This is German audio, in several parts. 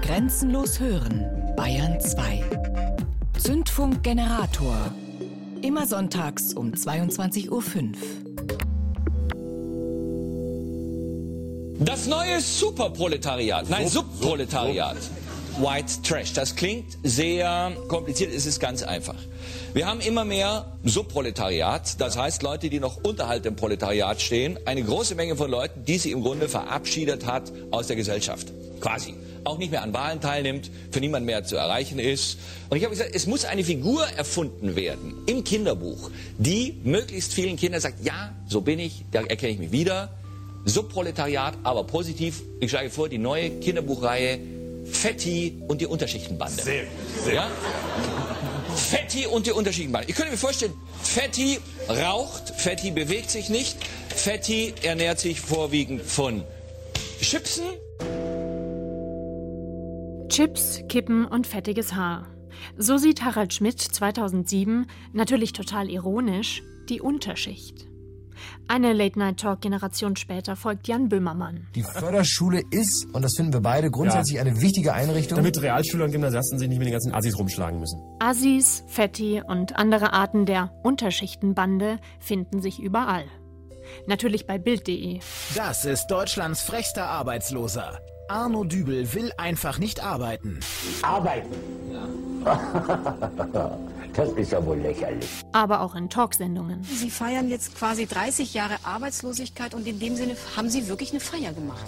Grenzenlos hören, Bayern 2. Zündfunk Generator. Immer sonntags um 22.05 Uhr. Das neue Superproletariat, nein, Subproletariat. White Trash, das klingt sehr kompliziert, es ist ganz einfach. Wir haben immer mehr Subproletariat, das heißt Leute, die noch unterhalb dem Proletariat stehen. Eine große Menge von Leuten, die sie im Grunde verabschiedet hat aus der Gesellschaft, quasi. Auch nicht mehr an Wahlen teilnimmt, für niemanden mehr zu erreichen ist. Und ich habe gesagt, es muss eine Figur erfunden werden im Kinderbuch, die möglichst vielen Kindern sagt, ja, so bin ich, da erkenne ich mich wieder. Subproletariat, aber positiv. Ich schlage vor, die neue Kinderbuchreihe Fetti und die Unterschichtenbande. Sehr, sehr. Ja? Fetti und die Unterschichtenbande. Ich könnte mir vorstellen, Fetti raucht, Fetti bewegt sich nicht, Fetti ernährt sich vorwiegend von Chipsen. Chips, Kippen und fettiges Haar. So sieht Harald Schmidt 2007, natürlich total ironisch, die Unterschicht. Eine Late-Night-Talk-Generation später folgt Jan Böhmermann. Die Förderschule ist, und das finden wir beide, grundsätzlich eine wichtige Einrichtung. Damit Realschüler und Gymnasiasten sich nicht mit den ganzen Assis rumschlagen müssen. Assis, Fetti und andere Arten der Unterschichtenbande finden sich überall. Natürlich bei Bild.de. Das ist Deutschlands frechster Arbeitsloser. Arno Dübel will einfach nicht arbeiten. Arbeiten? Ja. Das ist ja wohl lächerlich. Aber auch in Talksendungen. Sie feiern jetzt quasi 30 Jahre Arbeitslosigkeit und in dem Sinne haben Sie wirklich eine Feier gemacht.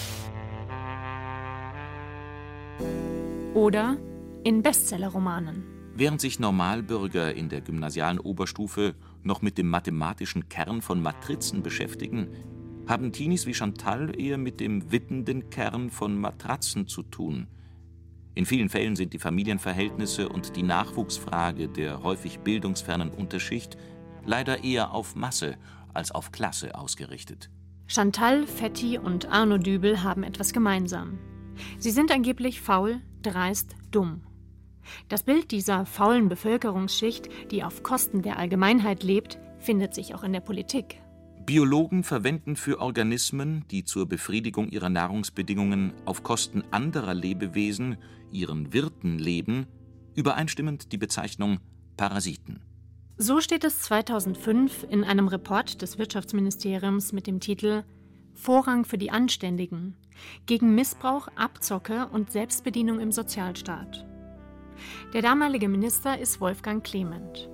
Oder in Bestsellerromanen. Während sich Normalbürger in der gymnasialen Oberstufe noch mit dem mathematischen Kern von Matrizen beschäftigen, haben Teenies wie Chantal eher mit dem wippenden Kern von Matratzen zu tun. In vielen Fällen sind die Familienverhältnisse und die Nachwuchsfrage der häufig bildungsfernen Unterschicht leider eher auf Masse als auf Klasse ausgerichtet. Chantal, Fetti und Arno Dübel haben etwas gemeinsam. Sie sind angeblich faul, dreist, dumm. Das Bild dieser faulen Bevölkerungsschicht, die auf Kosten der Allgemeinheit lebt, findet sich auch in der Politik. Biologen verwenden für Organismen, die zur Befriedigung ihrer Nahrungsbedingungen auf Kosten anderer Lebewesen, ihren Wirten leben, übereinstimmend die Bezeichnung Parasiten. So steht es 2005 in einem Report des Wirtschaftsministeriums mit dem Titel »Vorrang für die Anständigen – gegen Missbrauch, Abzocke und Selbstbedienung im Sozialstaat«. Der damalige Minister ist Wolfgang Clement.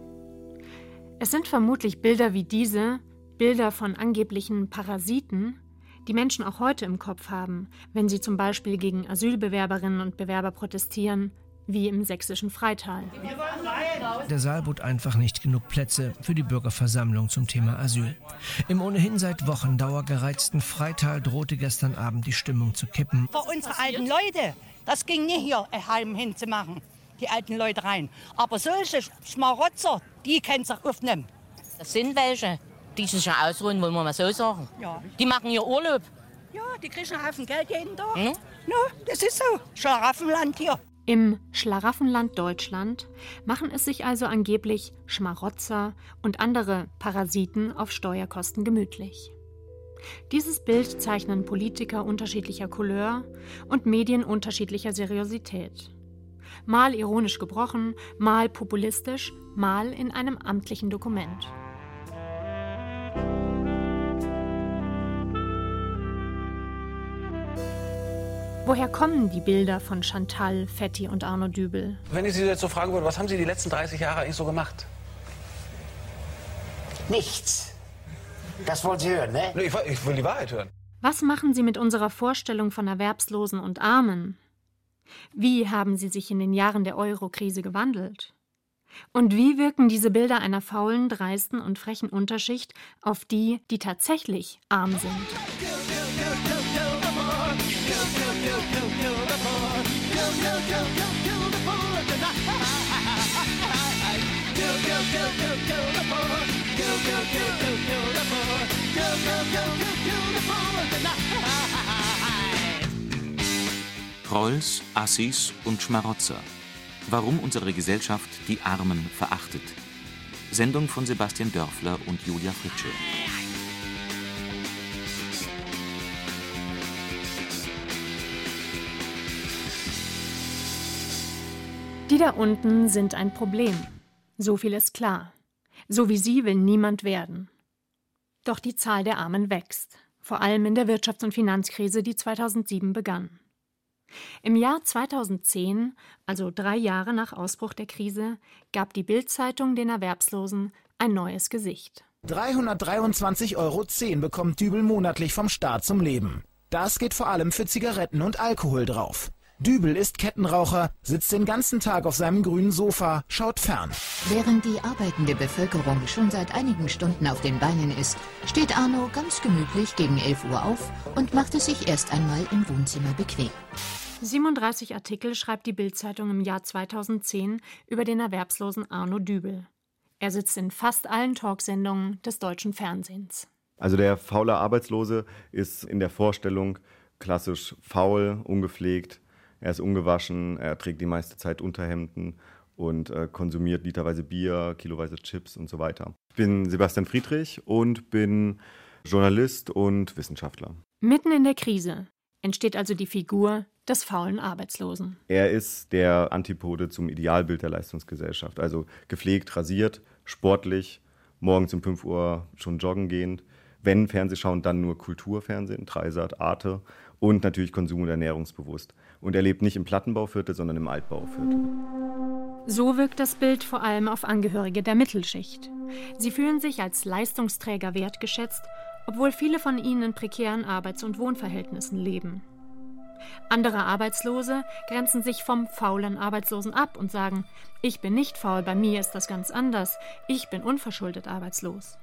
Es sind vermutlich Bilder wie diese, Bilder von angeblichen Parasiten, die Menschen auch heute im Kopf haben, wenn sie zum Beispiel gegen Asylbewerberinnen und Bewerber protestieren, wie im sächsischen Freital. Der Saal bot einfach nicht genug Plätze für die Bürgerversammlung zum Thema Asyl. Im ohnehin seit Wochen dauergereizten Freital drohte gestern Abend die Stimmung zu kippen. Für unsere alten Leute, das ging nicht hier heim hinzumachen, die alten Leute rein. Aber solche Schmarotzer, die können sich aufnehmen. Das sind welche. Die sich ja ausruhen, wollen wir mal so sagen. Ja. Die machen ihr Urlaub. Ja, die kriegen einen Haufen Geld jeden Tag. Hm? Ja, das ist so. Schlaraffenland hier. Im Schlaraffenland Deutschland machen es sich also angeblich Schmarotzer und andere Parasiten auf Steuerkosten gemütlich. Dieses Bild zeichnen Politiker unterschiedlicher Couleur und Medien unterschiedlicher Seriosität. Mal ironisch gebrochen, mal populistisch, mal in einem amtlichen Dokument. Woher kommen die Bilder von Chantal, Fetti und Arno Dübel? Wenn ich Sie jetzt so fragen würde, was haben Sie die letzten 30 Jahre eigentlich so gemacht? Nichts. Das wollen Sie hören, ne? Ich will die Wahrheit hören. Was machen Sie mit unserer Vorstellung von Erwerbslosen und Armen? Wie haben sie sich in den Jahren der Euro-Krise gewandelt? Und wie wirken diese Bilder einer faulen, dreisten und frechen Unterschicht auf die, die tatsächlich arm sind? Trolls, Assis und Schmarotzer. Warum unsere Gesellschaft die Armen verachtet. Sendung von Sebastian Dörfler und Julia Fritsche. Die da unten sind ein Problem. So viel ist klar. So wie sie will niemand werden. Doch die Zahl der Armen wächst. Vor allem in der Wirtschafts- und Finanzkrise, die 2007 begann. Im Jahr 2010, also 3 Jahre nach Ausbruch der Krise, gab die Bild-Zeitung den Erwerbslosen ein neues Gesicht. 323,10 € bekommt Dübel monatlich vom Staat zum Leben. Das geht vor allem für Zigaretten und Alkohol drauf. Dübel ist Kettenraucher, sitzt den ganzen Tag auf seinem grünen Sofa, schaut fern. Während die arbeitende Bevölkerung schon seit einigen Stunden auf den Beinen ist, steht Arno ganz gemütlich gegen 11 Uhr auf und macht es sich erst einmal im Wohnzimmer bequem. 37 Artikel schreibt die Bild-Zeitung im Jahr 2010 über den erwerbslosen Arno Dübel. Er sitzt in fast allen Talksendungen des deutschen Fernsehens. Also der faule Arbeitslose ist in der Vorstellung klassisch faul, ungepflegt. Er ist ungewaschen, er trägt die meiste Zeit Unterhemden und konsumiert literweise Bier, kiloweise Chips und so weiter. Ich bin Sebastian Friedrich und bin Journalist und Wissenschaftler. Mitten in der Krise entsteht also die Figur des faulen Arbeitslosen. Er ist der Antipode zum Idealbild der Leistungsgesellschaft. Also gepflegt, rasiert, sportlich, morgens um 5 Uhr schon joggen gehend. Wenn Fernsehschauen, dann nur Kulturfernsehen, Dreisat, Arte und natürlich konsum- und ernährungsbewusst. Und er lebt nicht im Plattenbauviertel, sondern im Altbauviertel. So wirkt das Bild vor allem auf Angehörige der Mittelschicht. Sie fühlen sich als Leistungsträger wertgeschätzt, obwohl viele von ihnen in prekären Arbeits- und Wohnverhältnissen leben. Andere Arbeitslose grenzen sich vom faulen Arbeitslosen ab und sagen, ich bin nicht faul, bei mir ist das ganz anders, ich bin unverschuldet arbeitslos.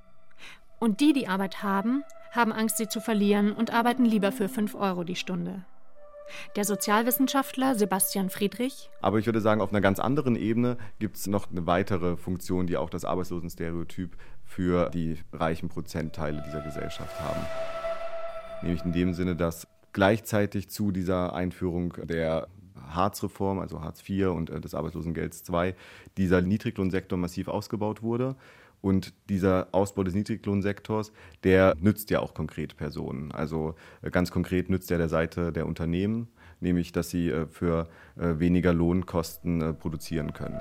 Und die Arbeit haben Angst, sie zu verlieren und arbeiten lieber für 5 € die Stunde. Der Sozialwissenschaftler Sebastian Friedrich. Aber ich würde sagen, auf einer ganz anderen Ebene gibt es noch eine weitere Funktion, die auch das Arbeitslosenstereotyp für die reichen Prozentteile dieser Gesellschaft haben. Nämlich in dem Sinne, dass gleichzeitig zu dieser Einführung der Hartz-Reform, also Hartz IV und des Arbeitslosengelds II, dieser Niedriglohnsektor massiv ausgebaut wurde. Und dieser Ausbau des Niedriglohnsektors, der nützt ja auch konkret Personen. Also ganz konkret nützt er der Seite der Unternehmen, nämlich dass sie für weniger Lohnkosten produzieren können.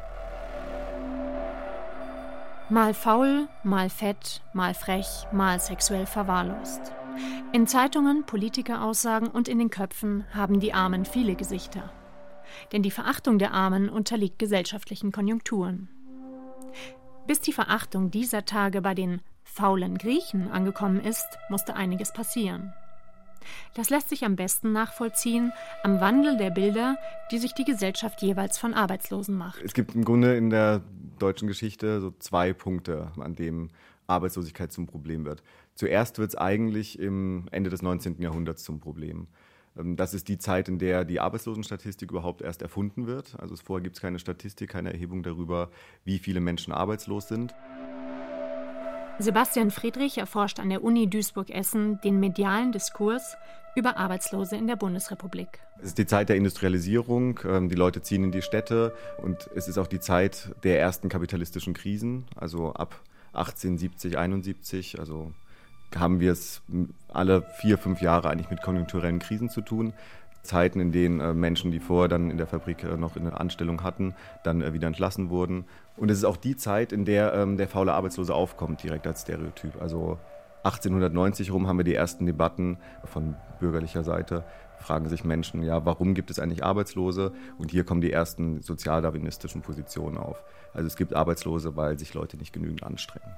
Mal faul, mal fett, mal frech, mal sexuell verwahrlost. In Zeitungen, Politikeraussagen und in den Köpfen haben die Armen viele Gesichter. Denn die Verachtung der Armen unterliegt gesellschaftlichen Konjunkturen. Bis die Verachtung dieser Tage bei den faulen Griechen angekommen ist, musste einiges passieren. Das lässt sich am besten nachvollziehen am Wandel der Bilder, die sich die Gesellschaft jeweils von Arbeitslosen macht. Es gibt im Grunde in der deutschen Geschichte so 2 Punkte, an denen Arbeitslosigkeit zum Problem wird. Zuerst wird es eigentlich im Ende des 19. Jahrhunderts zum Problem. Das ist die Zeit, in der die Arbeitslosenstatistik überhaupt erst erfunden wird. Also vorher gibt es keine Statistik, keine Erhebung darüber, wie viele Menschen arbeitslos sind. Sebastian Friedrich erforscht an der Uni Duisburg-Essen den medialen Diskurs über Arbeitslose in der Bundesrepublik. Es ist die Zeit der Industrialisierung, die Leute ziehen in die Städte und es ist auch die Zeit der ersten kapitalistischen Krisen, also ab 1870, 71, also haben wir es alle 4-5 Jahre eigentlich mit konjunkturellen Krisen zu tun. Zeiten, in denen Menschen, die vorher dann in der Fabrik noch eine Anstellung hatten, dann wieder entlassen wurden. Und es ist auch die Zeit, in der der faule Arbeitslose aufkommt, direkt als Stereotyp. Also 1890 rum haben wir die ersten Debatten von bürgerlicher Seite. Fragen sich Menschen, ja, warum gibt es eigentlich Arbeitslose? Und hier kommen die ersten sozialdarwinistischen Positionen auf. Also es gibt Arbeitslose, weil sich Leute nicht genügend anstrengen.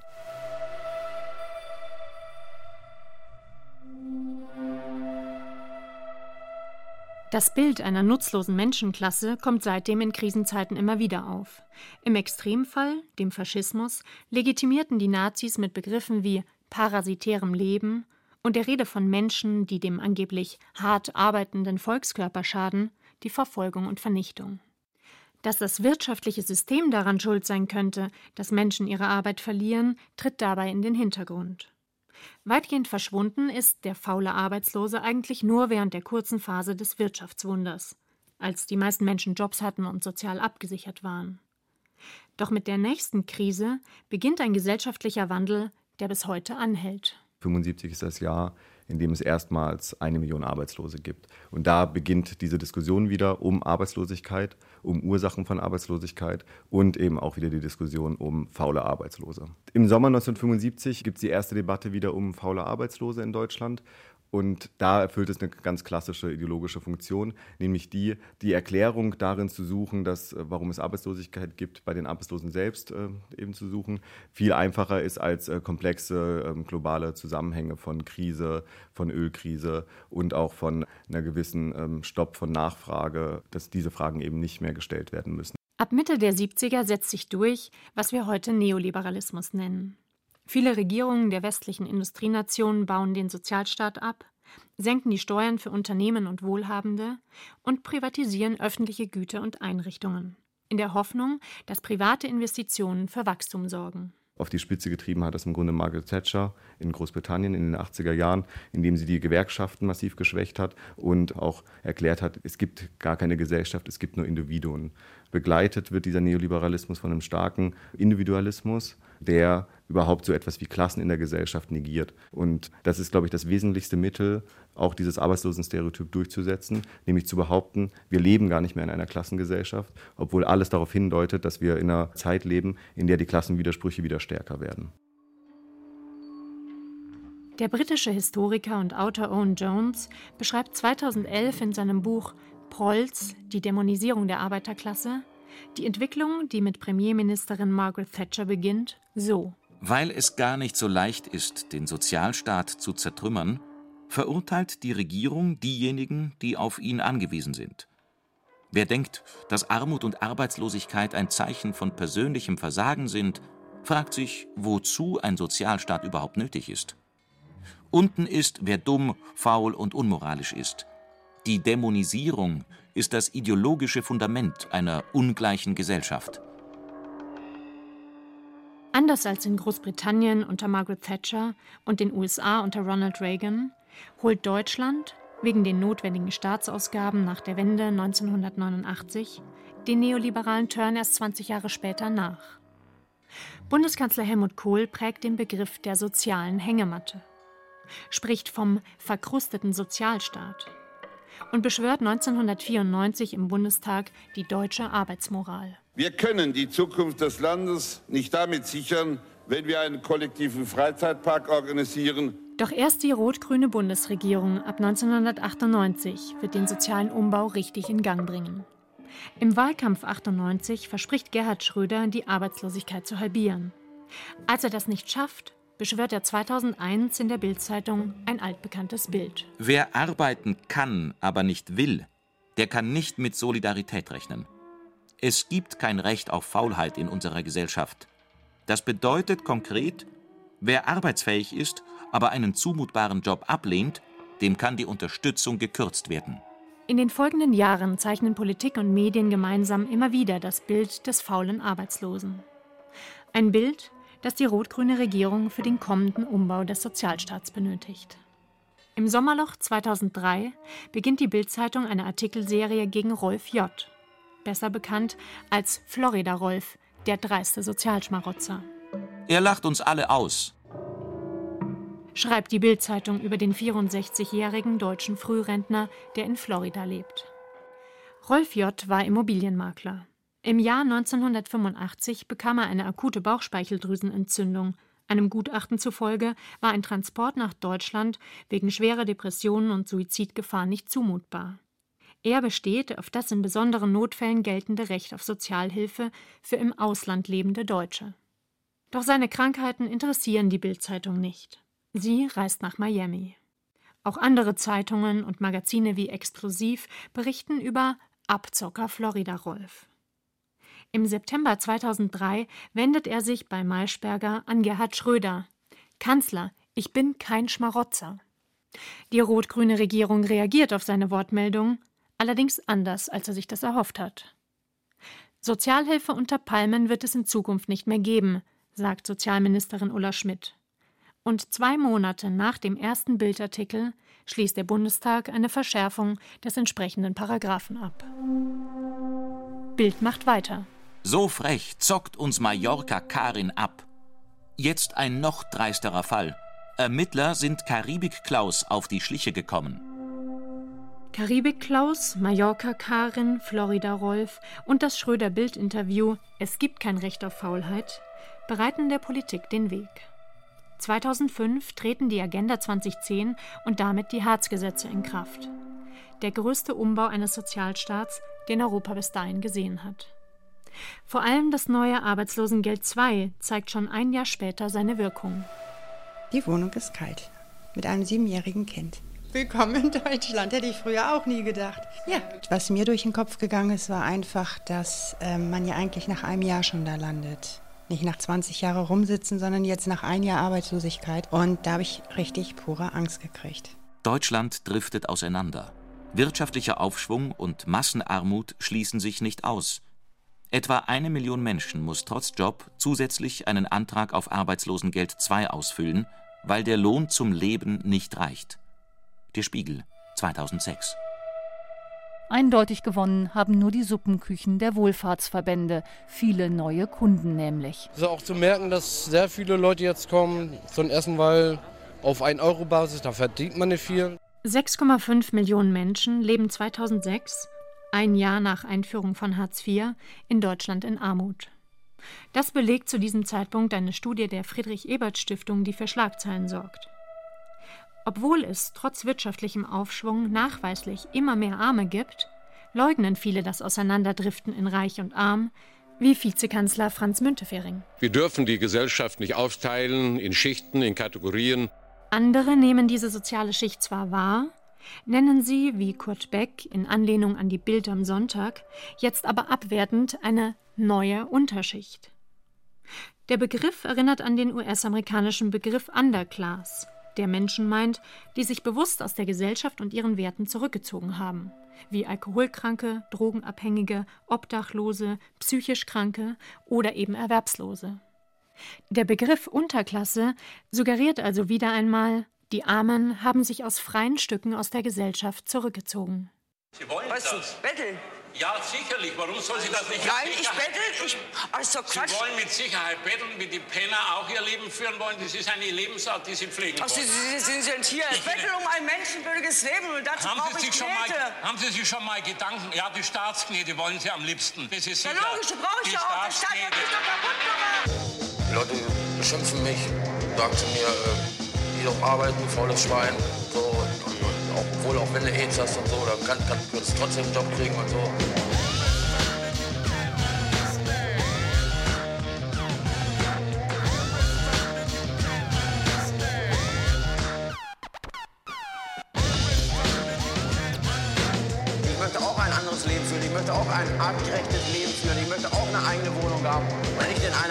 Das Bild einer nutzlosen Menschenklasse kommt seitdem in Krisenzeiten immer wieder auf. Im Extremfall, dem Faschismus, legitimierten die Nazis mit Begriffen wie parasitärem Leben und der Rede von Menschen, die dem angeblich hart arbeitenden Volkskörper schaden, die Verfolgung und Vernichtung. Dass das wirtschaftliche System daran schuld sein könnte, dass Menschen ihre Arbeit verlieren, tritt dabei in den Hintergrund. Weitgehend verschwunden ist der faule Arbeitslose eigentlich nur während der kurzen Phase des Wirtschaftswunders, als die meisten Menschen Jobs hatten und sozial abgesichert waren. Doch mit der nächsten Krise beginnt ein gesellschaftlicher Wandel, der bis heute anhält. 1975 ist das Jahr, in dem es erstmals 1 Million Arbeitslose gibt. Und da beginnt diese Diskussion wieder um Arbeitslosigkeit, um Ursachen von Arbeitslosigkeit und eben auch wieder die Diskussion um faule Arbeitslose. Im Sommer 1975 gibt es die erste Debatte wieder um faule Arbeitslose in Deutschland. Und da erfüllt es eine ganz klassische ideologische Funktion, nämlich die Erklärung darin zu suchen, warum es Arbeitslosigkeit gibt, bei den Arbeitslosen selbst eben zu suchen, viel einfacher ist als komplexe globale Zusammenhänge von Krise, von Ölkrise und auch von einer gewissen Stopp von Nachfrage, dass diese Fragen eben nicht mehr gestellt werden müssen. Ab Mitte der 70er setzt sich durch, was wir heute Neoliberalismus nennen. Viele Regierungen der westlichen Industrienationen bauen den Sozialstaat ab, senken die Steuern für Unternehmen und Wohlhabende und privatisieren öffentliche Güter und Einrichtungen, in der Hoffnung, dass private Investitionen für Wachstum sorgen. Auf die Spitze getrieben hat das im Grunde Margaret Thatcher in Großbritannien in den 80er Jahren, indem sie die Gewerkschaften massiv geschwächt hat und auch erklärt hat, es gibt gar keine Gesellschaft, es gibt nur Individuen. Begleitet wird dieser Neoliberalismus von einem starken Individualismus, der überhaupt so etwas wie Klassen in der Gesellschaft negiert. Und das ist, glaube ich, das wesentlichste Mittel, auch dieses Arbeitslosenstereotyp durchzusetzen, nämlich zu behaupten, wir leben gar nicht mehr in einer Klassengesellschaft, obwohl alles darauf hindeutet, dass wir in einer Zeit leben, in der die Klassenwidersprüche wieder stärker werden. Der britische Historiker und Autor Owen Jones beschreibt 2011 in seinem Buch Prolls, die Dämonisierung der Arbeiterklasse, die Entwicklung, die mit Premierministerin Margaret Thatcher beginnt, so. Weil es gar nicht so leicht ist, den Sozialstaat zu zertrümmern, verurteilt die Regierung diejenigen, die auf ihn angewiesen sind. Wer denkt, dass Armut und Arbeitslosigkeit ein Zeichen von persönlichem Versagen sind, fragt sich, wozu ein Sozialstaat überhaupt nötig ist. Unten ist, wer dumm, faul und unmoralisch ist. Die Dämonisierung ist das ideologische Fundament einer ungleichen Gesellschaft. Anders als in Großbritannien unter Margaret Thatcher und den USA unter Ronald Reagan holt Deutschland wegen den notwendigen Staatsausgaben nach der Wende 1989 den neoliberalen Turn erst 20 Jahre später nach. Bundeskanzler Helmut Kohl prägt den Begriff der sozialen Hängematte, spricht vom verkrusteten Sozialstaat und beschwört 1994 im Bundestag die deutsche Arbeitsmoral. Wir können die Zukunft des Landes nicht damit sichern, wenn wir einen kollektiven Freizeitpark organisieren. Doch erst die rot-grüne Bundesregierung ab 1998 wird den sozialen Umbau richtig in Gang bringen. Im Wahlkampf 98 verspricht Gerhard Schröder, die Arbeitslosigkeit zu halbieren. Als er das nicht schafft, beschwört er 2001 in der Bild-Zeitung ein altbekanntes Bild. Wer arbeiten kann, aber nicht will, der kann nicht mit Solidarität rechnen. Es gibt kein Recht auf Faulheit in unserer Gesellschaft. Das bedeutet konkret, wer arbeitsfähig ist, aber einen zumutbaren Job ablehnt, dem kann die Unterstützung gekürzt werden. In den folgenden Jahren zeichnen Politik und Medien gemeinsam immer wieder das Bild des faulen Arbeitslosen. Ein Bild, das die rot-grüne Regierung für den kommenden Umbau des Sozialstaats benötigt. Im Sommerloch 2003 beginnt die Bild-Zeitung eine Artikelserie gegen Rolf J., besser bekannt als Florida-Rolf, der dreiste Sozialschmarotzer. Er lacht uns alle aus, schreibt die Bild-Zeitung über den 64-jährigen deutschen Frührentner, der in Florida lebt. Rolf J. war Immobilienmakler. Im Jahr 1985 bekam er eine akute Bauchspeicheldrüsenentzündung. Einem Gutachten zufolge war ein Transport nach Deutschland wegen schwerer Depressionen und Suizidgefahr nicht zumutbar. Er besteht auf das in besonderen Notfällen geltende Recht auf Sozialhilfe für im Ausland lebende Deutsche. Doch seine Krankheiten interessieren die Bild-Zeitung nicht. Sie reist nach Miami. Auch andere Zeitungen und Magazine wie Explosiv berichten über Abzocker Florida Rolf. Im September 2003 wendet er sich bei Maischberger an Gerhard Schröder. Kanzler, ich bin kein Schmarotzer. Die rot-grüne Regierung reagiert auf seine Wortmeldung, allerdings anders, als er sich das erhofft hat. Sozialhilfe unter Palmen wird es in Zukunft nicht mehr geben, sagt Sozialministerin Ulla Schmidt. Und 2 Monate nach dem ersten Bildartikel schließt der Bundestag eine Verschärfung des entsprechenden Paragraphen ab. Bild macht weiter. So frech zockt uns Mallorca Karin ab. Jetzt ein noch dreisterer Fall. Ermittler sind Karibik-Klaus auf die Schliche gekommen. Karibik-Klaus, Mallorca-Karin, Florida-Rolf und das Schröder-Bild-Interview »Es gibt kein Recht auf Faulheit« bereiten der Politik den Weg. 2005 treten die Agenda 2010 und damit die Hartz-Gesetze in Kraft. Der größte Umbau eines Sozialstaats, den Europa bis dahin gesehen hat. Vor allem das neue Arbeitslosengeld II zeigt schon ein Jahr später seine Wirkung. Die Wohnung ist kalt, mit einem 7-jährigen Kind. Willkommen in Deutschland, hätte ich früher auch nie gedacht. Ja. Was mir durch den Kopf gegangen ist, war einfach, dass man ja eigentlich nach einem Jahr schon da landet. Nicht nach 20 Jahren rumsitzen, sondern jetzt nach einem Jahr Arbeitslosigkeit. Und da habe ich richtig pure Angst gekriegt. Deutschland driftet auseinander. Wirtschaftlicher Aufschwung und Massenarmut schließen sich nicht aus. Etwa 1 Million Menschen muss trotz Job zusätzlich einen Antrag auf Arbeitslosengeld II ausfüllen, weil der Lohn zum Leben nicht reicht. Der Spiegel, 2006. Eindeutig gewonnen haben nur die Suppenküchen der Wohlfahrtsverbände. Viele neue Kunden nämlich. Es ist auch zu merken, dass sehr viele Leute jetzt kommen zum Essen, weil auf 1-Euro-Basis, da verdient man nicht viel. 6,5 Millionen Menschen leben 2006, ein Jahr nach Einführung von Hartz IV, in Deutschland in Armut. Das belegt zu diesem Zeitpunkt eine Studie der Friedrich-Ebert-Stiftung, die für Schlagzeilen sorgt. Obwohl es trotz wirtschaftlichem Aufschwung nachweislich immer mehr Arme gibt, leugnen viele das Auseinanderdriften in Reich und Arm, wie Vizekanzler Franz Müntefering. Wir dürfen die Gesellschaft nicht aufteilen in Schichten, in Kategorien. Andere nehmen diese soziale Schicht zwar wahr, nennen sie, wie Kurt Beck in Anlehnung an die Bild am Sonntag, jetzt aber abwertend eine neue Unterschicht. Der Begriff erinnert an den US-amerikanischen Begriff Underclass, der Menschen meint, die sich bewusst aus der Gesellschaft und ihren Werten zurückgezogen haben, wie Alkoholkranke, Drogenabhängige, Obdachlose, psychisch Kranke oder eben Erwerbslose. Der Begriff Unterklasse suggeriert also wieder einmal, die Armen haben sich aus freien Stücken aus der Gesellschaft zurückgezogen. Sie wollen das? Betteln? Ja, sicherlich. Warum soll sie das nicht? Nein, ich bettel. Also Quatsch. Sie wollen mit Sicherheit betteln, wie die Penner auch ihr Leben führen wollen. Das ist eine Lebensart, die sie pflegen wollen. Sie sind hier. Ich bettel um ein menschenwürdiges Leben und dazu brauche ich Knete. Haben Sie sich schon mal Gedanken, ja, die Staatsknete wollen Sie am liebsten. Das ist sicher. Ja, logisch, brauche ich ja auch. Der Staat hat mich doch kaputt gemacht. Die Leute beschimpfen mich, sagen zu mir, geh doch arbeiten, faules Schwein. So, obwohl, auch wenn du AIDS hast und so, dann kannst du trotzdem einen Job kriegen und so. Ich möchte auch ein anderes Leben führen, ich möchte auch ein artgerechtes Leben führen, ich möchte auch eine eigene Wohnung haben und nicht in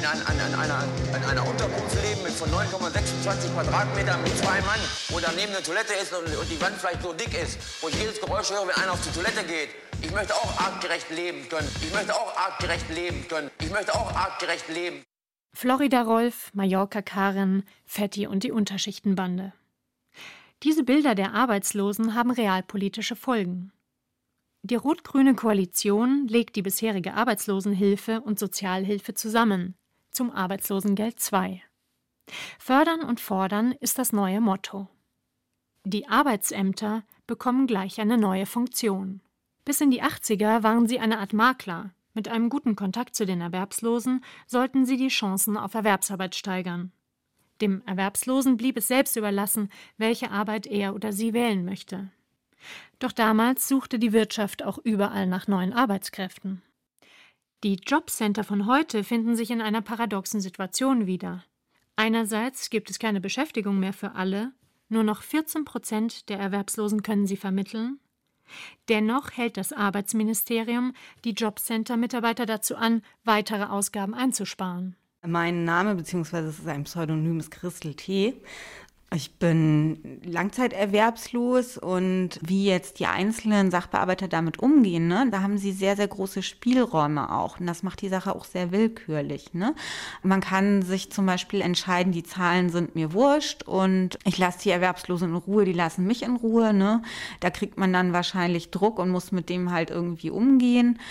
einer Unterkunft leben mit von 9,26 Quadratmetern mit 2 Mann, wo daneben eine Toilette ist und die Wand vielleicht so dick ist, wo ich jedes Geräusch höre, wenn einer auf die Toilette geht. Ich möchte auch artgerecht leben können. Ich möchte auch artgerecht leben können. Ich möchte auch artgerecht leben. Florida Rolf, Mallorca Karin, Fetti und die Unterschichtenbande. Diese Bilder der Arbeitslosen haben realpolitische Folgen. Die rot-grüne Koalition legt die bisherige Arbeitslosenhilfe und Sozialhilfe zusammen zum Arbeitslosengeld II. Fördern und fordern ist das neue Motto. Die Arbeitsämter bekommen gleich eine neue Funktion. Bis in die 80er waren sie eine Art Makler. Mit einem guten Kontakt zu den Erwerbslosen sollten sie die Chancen auf Erwerbsarbeit steigern. Dem Erwerbslosen blieb es selbst überlassen, welche Arbeit er oder sie wählen möchte. Doch damals suchte die Wirtschaft auch überall nach neuen Arbeitskräften. Die Jobcenter von heute finden sich in einer paradoxen Situation wieder. Einerseits gibt es keine Beschäftigung mehr für alle, nur noch 14% der Erwerbslosen können sie vermitteln. Dennoch hält das Arbeitsministerium die Jobcenter-Mitarbeiter dazu an, weitere Ausgaben einzusparen. Mein Name bzw. es ist ein Pseudonym ist Christel T. Ich bin langzeiterwerbslos und wie jetzt die einzelnen Sachbearbeiter damit umgehen, ne, da haben sie sehr, sehr große Spielräume auch. Und das macht die Sache auch sehr willkürlich. Ne? Man kann sich zum Beispiel entscheiden, die Zahlen sind mir wurscht und ich lasse die Erwerbslosen in Ruhe, die lassen mich in Ruhe. Ne? Da kriegt man dann wahrscheinlich Druck und muss mit dem halt irgendwie umgehen.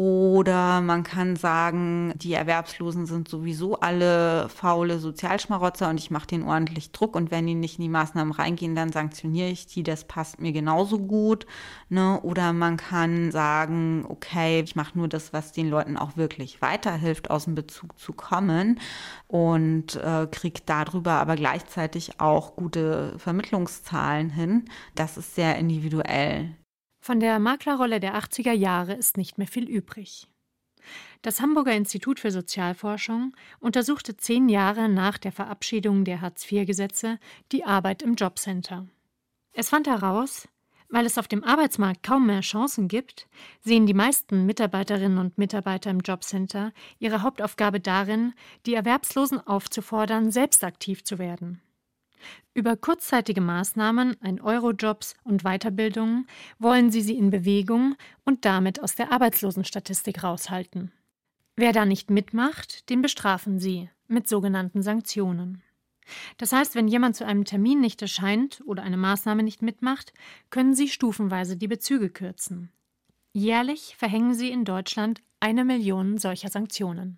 Oder man kann sagen, die Erwerbslosen sind sowieso alle faule Sozialschmarotzer und ich mache denen ordentlich Druck und wenn die nicht in die Maßnahmen reingehen, dann sanktioniere ich die, das passt mir genauso gut. Ne? Oder man kann sagen, okay, ich mache nur das, was den Leuten auch wirklich weiterhilft, aus dem Bezug zu kommen und kriege darüber aber gleichzeitig auch gute Vermittlungszahlen hin. Das ist sehr individuell. Von der Maklerrolle der 80er Jahre ist nicht mehr viel übrig. Das Hamburger Institut für Sozialforschung untersuchte 10 Jahre nach der Verabschiedung der Hartz-IV-Gesetze die Arbeit im Jobcenter. Es fand heraus, weil es auf dem Arbeitsmarkt kaum mehr Chancen gibt, sehen die meisten Mitarbeiterinnen und Mitarbeiter im Jobcenter ihre Hauptaufgabe darin, die Erwerbslosen aufzufordern, selbst aktiv zu werden. Über kurzzeitige Maßnahmen, 1-Euro-Jobs und Weiterbildungen wollen sie in Bewegung und damit aus der Arbeitslosenstatistik raushalten. Wer da nicht mitmacht, den bestrafen sie mit sogenannten Sanktionen. Das heißt, wenn jemand zu einem Termin nicht erscheint oder eine Maßnahme nicht mitmacht, können sie stufenweise die Bezüge kürzen. Jährlich verhängen sie in Deutschland 1 Million solcher Sanktionen.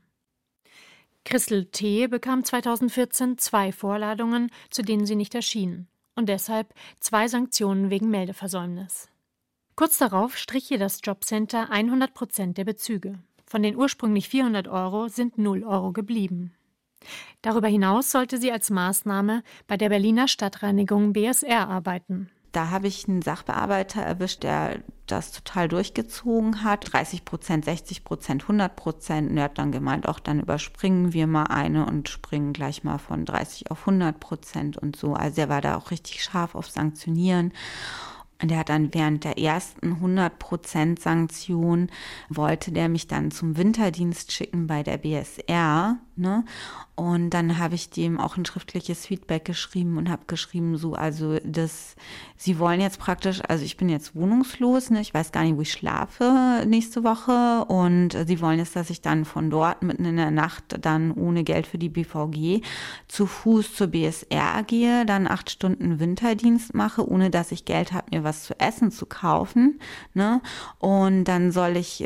Christel T. bekam 2014 2 Vorladungen, zu denen sie nicht erschien, und deshalb 2 Sanktionen wegen Meldeversäumnis. Kurz darauf strich ihr das Jobcenter 100% der Bezüge. Von den ursprünglich 400 € sind 0 € geblieben. Darüber hinaus sollte sie als Maßnahme bei der Berliner Stadtreinigung BSR arbeiten. Da habe ich einen Sachbearbeiter erwischt, der das total durchgezogen hat. 30%, 60%, 100%. Und er hat dann gemeint, auch dann überspringen wir mal eine und springen gleich mal von 30 auf 100% und so. Also er war da auch richtig scharf auf Sanktionieren. Und der hat dann während der ersten 100% Sanktion, wollte der mich dann zum Winterdienst schicken bei der BSR, ne? Und dann habe ich dem auch ein schriftliches Feedback geschrieben und habe geschrieben, so, also sie wollen jetzt praktisch, also ich bin jetzt wohnungslos, ne? Ich weiß gar nicht, wo ich schlafe nächste Woche und sie wollen jetzt, dass ich dann von dort mitten in der Nacht dann ohne Geld für die BVG zu Fuß zur BSR gehe, dann 8 Stunden Winterdienst mache, ohne dass ich Geld habe, mir was zu essen zu kaufen, ne? Und dann soll ich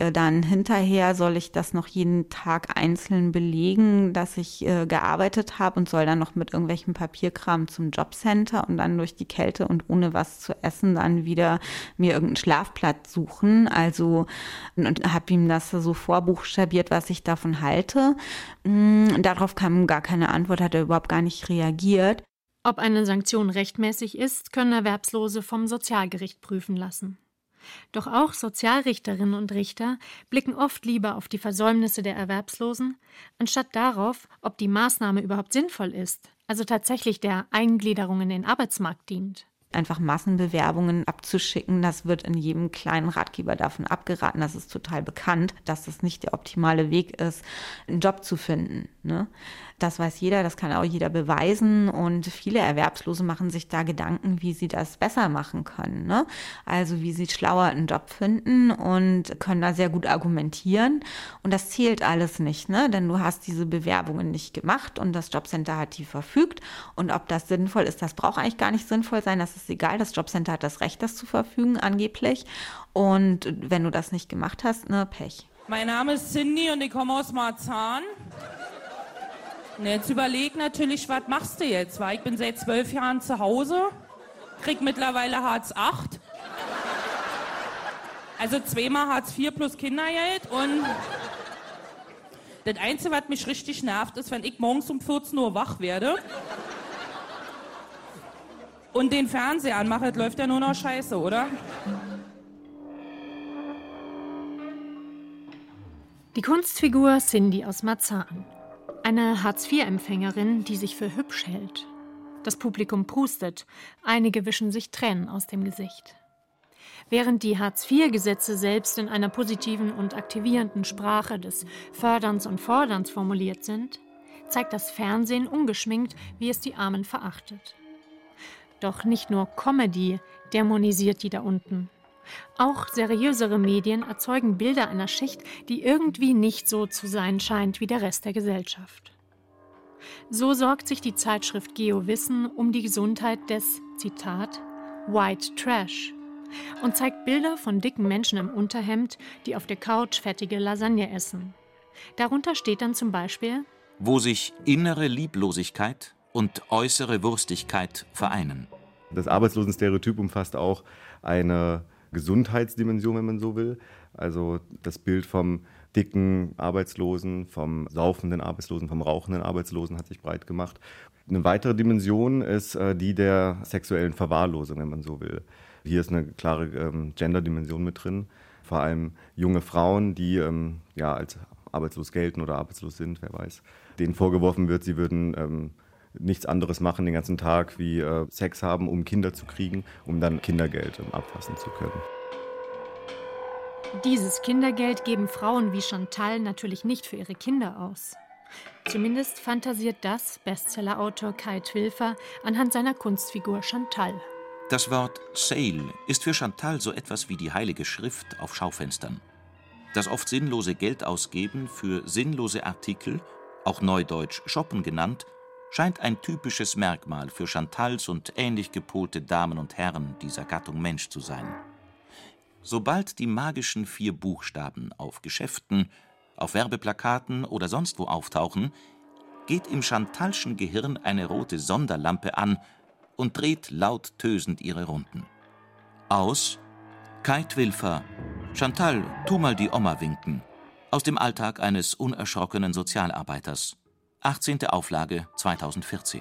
das noch jeden Tag einzeln belegen, dass ich gearbeitet habe und soll dann noch mit irgendwelchem Papierkram zum Jobcenter und dann durch die Kälte und ohne was zu essen dann wieder mir irgendeinen Schlafplatz suchen. Also und habe ihm das so vorbuchstabiert, was ich davon halte. Darauf kam gar keine Antwort, hat er überhaupt gar nicht reagiert. Ob eine Sanktion rechtmäßig ist, können Erwerbslose vom Sozialgericht prüfen lassen. Doch auch Sozialrichterinnen und Richter blicken oft lieber auf die Versäumnisse der Erwerbslosen, anstatt darauf, ob die Maßnahme überhaupt sinnvoll ist, also tatsächlich der Eingliederung in den Arbeitsmarkt dient. Einfach Massenbewerbungen abzuschicken, das wird in jedem kleinen Ratgeber davon abgeraten. Das ist total bekannt, dass das nicht der optimale Weg ist, einen Job zu finden, ne? Das weiß jeder, das kann auch jeder beweisen und viele Erwerbslose machen sich da Gedanken, wie sie das besser machen können, ne? Also wie sie schlauer einen Job finden und können da sehr gut argumentieren und das zählt alles nicht, ne? Denn du hast diese Bewerbungen nicht gemacht und das Jobcenter hat die verfügt und ob das sinnvoll ist, das braucht eigentlich gar nicht sinnvoll sein, das ist egal, das Jobcenter hat das Recht, das zu verfügen, angeblich, und wenn du das nicht gemacht hast, ne, Pech. Mein Name ist Cindy und ich komme aus Marzahn. Und jetzt überleg natürlich, was machst du jetzt? Weil ich bin seit 12 Jahren zu Hause, krieg mittlerweile Hartz 8. Also 2-mal Hartz IV plus Kindergeld und das Einzige, was mich richtig nervt, ist, wenn ich morgens um 14 Uhr wach werde und den Fernseher anmache, das läuft ja nur noch scheiße, oder? Die Kunstfigur Cindy aus Marzahn. Eine Hartz-IV-Empfängerin, die sich für hübsch hält. Das Publikum prustet, einige wischen sich Tränen aus dem Gesicht. Während die Hartz-IV-Gesetze selbst in einer positiven und aktivierenden Sprache des Förderns und Forderns formuliert sind, zeigt das Fernsehen ungeschminkt, wie es die Armen verachtet. Doch nicht nur Comedy dämonisiert die da unten. Auch seriösere Medien erzeugen Bilder einer Schicht, die irgendwie nicht so zu sein scheint wie der Rest der Gesellschaft. So sorgt sich die Zeitschrift GeoWissen um die Gesundheit des, Zitat, White Trash, und zeigt Bilder von dicken Menschen im Unterhemd, die auf der Couch fettige Lasagne essen. Darunter steht dann zum Beispiel: Wo sich innere Lieblosigkeit und äußere Wurstigkeit vereinen. Das Arbeitslosenstereotyp umfasst auch eine Gesundheitsdimension, wenn man so will. Also das Bild vom dicken Arbeitslosen, vom saufenden Arbeitslosen, vom rauchenden Arbeitslosen hat sich breit gemacht. Eine weitere Dimension ist die der sexuellen Verwahrlosung, wenn man so will. Hier ist eine klare Gender-Dimension mit drin. Vor allem junge Frauen, die als arbeitslos gelten oder arbeitslos sind, wer weiß. Denen vorgeworfen wird, sie würden nichts anderes machen den ganzen Tag wie Sex haben, um Kinder zu kriegen, um dann Kindergeld abfassen zu können. Dieses Kindergeld geben Frauen wie Chantal natürlich nicht für ihre Kinder aus. Zumindest fantasiert das Bestsellerautor Kai Twilfer anhand seiner Kunstfigur Chantal. Das Wort Sale ist für Chantal so etwas wie die Heilige Schrift auf Schaufenstern. Das oft sinnlose Geldausgeben für sinnlose Artikel, auch neudeutsch Shoppen genannt, scheint ein typisches Merkmal für Chantals und ähnlich gepolte Damen und Herren dieser Gattung Mensch zu sein. Sobald die magischen 4 Buchstaben auf Geschäften, auf Werbeplakaten oder sonst wo auftauchen, geht im Chantalschen Gehirn eine rote Sonderlampe an und dreht laut tösend ihre Runden. Aus Kai Twilfer, Chantal, tu mal die Oma winken. Aus dem Alltag eines unerschrockenen Sozialarbeiters. 18. Auflage 2014.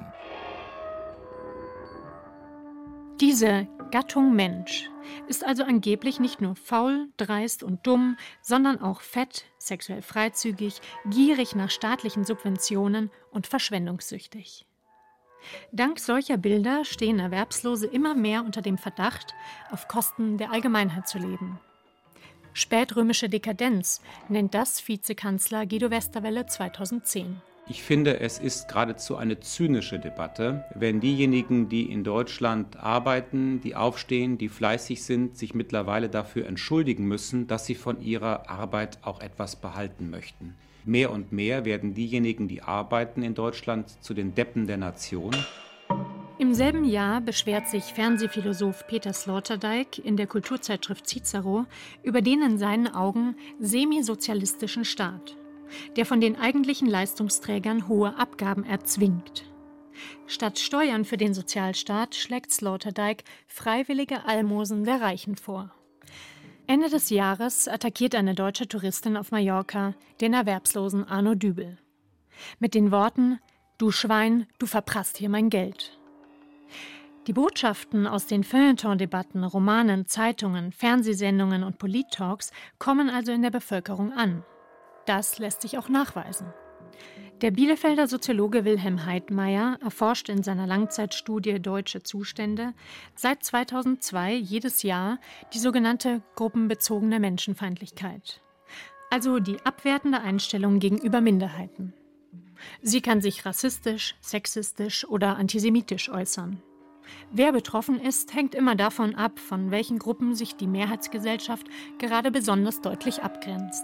Diese Gattung Mensch ist also angeblich nicht nur faul, dreist und dumm, sondern auch fett, sexuell freizügig, gierig nach staatlichen Subventionen und verschwendungssüchtig. Dank solcher Bilder stehen Erwerbslose immer mehr unter dem Verdacht, auf Kosten der Allgemeinheit zu leben. Spätrömische Dekadenz nennt das Vizekanzler Guido Westerwelle 2010. Ich finde, es ist geradezu eine zynische Debatte, wenn diejenigen, die in Deutschland arbeiten, die aufstehen, die fleißig sind, sich mittlerweile dafür entschuldigen müssen, dass sie von ihrer Arbeit auch etwas behalten möchten. Mehr und mehr werden diejenigen, die arbeiten in Deutschland, zu den Deppen der Nation. Im selben Jahr beschwert sich Fernsehphilosoph Peter Sloterdijk in der Kulturzeitschrift Cicero über den in seinen Augen semisozialistischen Staat, der von den eigentlichen Leistungsträgern hohe Abgaben erzwingt. Statt Steuern für den Sozialstaat schlägt Sloterdijk freiwillige Almosen der Reichen vor. Ende des Jahres attackiert eine deutsche Touristin auf Mallorca den Erwerbslosen Arno Dübel. Mit den Worten: »Du Schwein, du verprasst hier mein Geld.« Die Botschaften aus den Feuilleton-Debatten, Romanen, Zeitungen, Fernsehsendungen und Polit-Talks kommen also in der Bevölkerung an. Das lässt sich auch nachweisen. Der Bielefelder Soziologe Wilhelm Heidmeier erforscht in seiner Langzeitstudie Deutsche Zustände seit 2002 jedes Jahr die sogenannte gruppenbezogene Menschenfeindlichkeit, also die abwertende Einstellung gegenüber Minderheiten. Sie kann sich rassistisch, sexistisch oder antisemitisch äußern. Wer betroffen ist, hängt immer davon ab, von welchen Gruppen sich die Mehrheitsgesellschaft gerade besonders deutlich abgrenzt.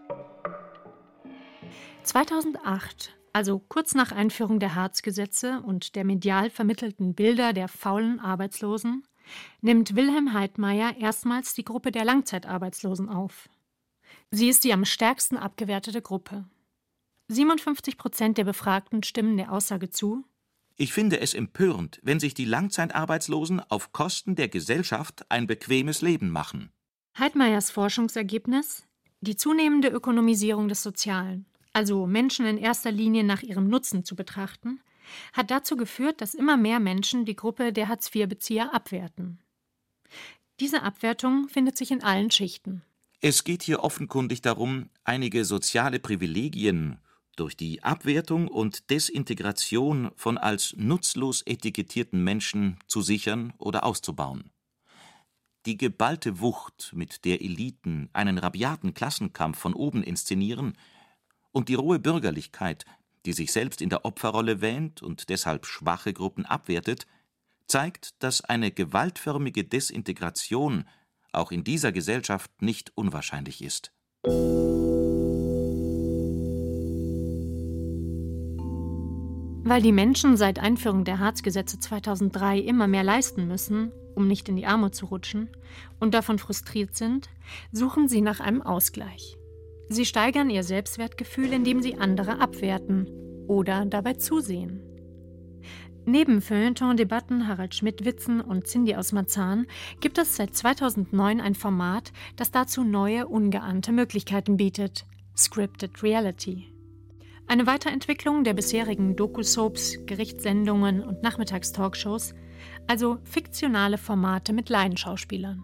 2008, also kurz nach Einführung der Hartz-Gesetze und der medial vermittelten Bilder der faulen Arbeitslosen, nimmt Wilhelm Heidmeier erstmals die Gruppe der Langzeitarbeitslosen auf. Sie ist die am stärksten abgewertete Gruppe. 57% der Befragten stimmen der Aussage zu: Ich finde es empörend, wenn sich die Langzeitarbeitslosen auf Kosten der Gesellschaft ein bequemes Leben machen. Heidmeiers Forschungsergebnis: Die zunehmende Ökonomisierung des Sozialen, also Menschen in erster Linie nach ihrem Nutzen zu betrachten, hat dazu geführt, dass immer mehr Menschen die Gruppe der Hartz-IV-Bezieher abwerten. Diese Abwertung findet sich in allen Schichten. Es geht hier offenkundig darum, einige soziale Privilegien durch die Abwertung und Desintegration von als nutzlos etikettierten Menschen zu sichern oder auszubauen. Die geballte Wucht, mit der Eliten einen rabiaten Klassenkampf von oben inszenieren, und die rohe Bürgerlichkeit, die sich selbst in der Opferrolle wähnt und deshalb schwache Gruppen abwertet, zeigt, dass eine gewaltförmige Desintegration auch in dieser Gesellschaft nicht unwahrscheinlich ist. Weil die Menschen seit Einführung der Hartz-Gesetze 2003 immer mehr leisten müssen, um nicht in die Armut zu rutschen, und davon frustriert sind, suchen sie nach einem Ausgleich. Sie steigern ihr Selbstwertgefühl, indem sie andere abwerten oder dabei zusehen. Neben Feuilleton-Debatten, Harald Schmidt-Witzen und Cindy aus Marzahn gibt es seit 2009 ein Format, das dazu neue, ungeahnte Möglichkeiten bietet: Scripted Reality. Eine Weiterentwicklung der bisherigen Doku-Soaps, Gerichtssendungen und Nachmittagstalkshows, also fiktionale Formate mit Laienschauspielern.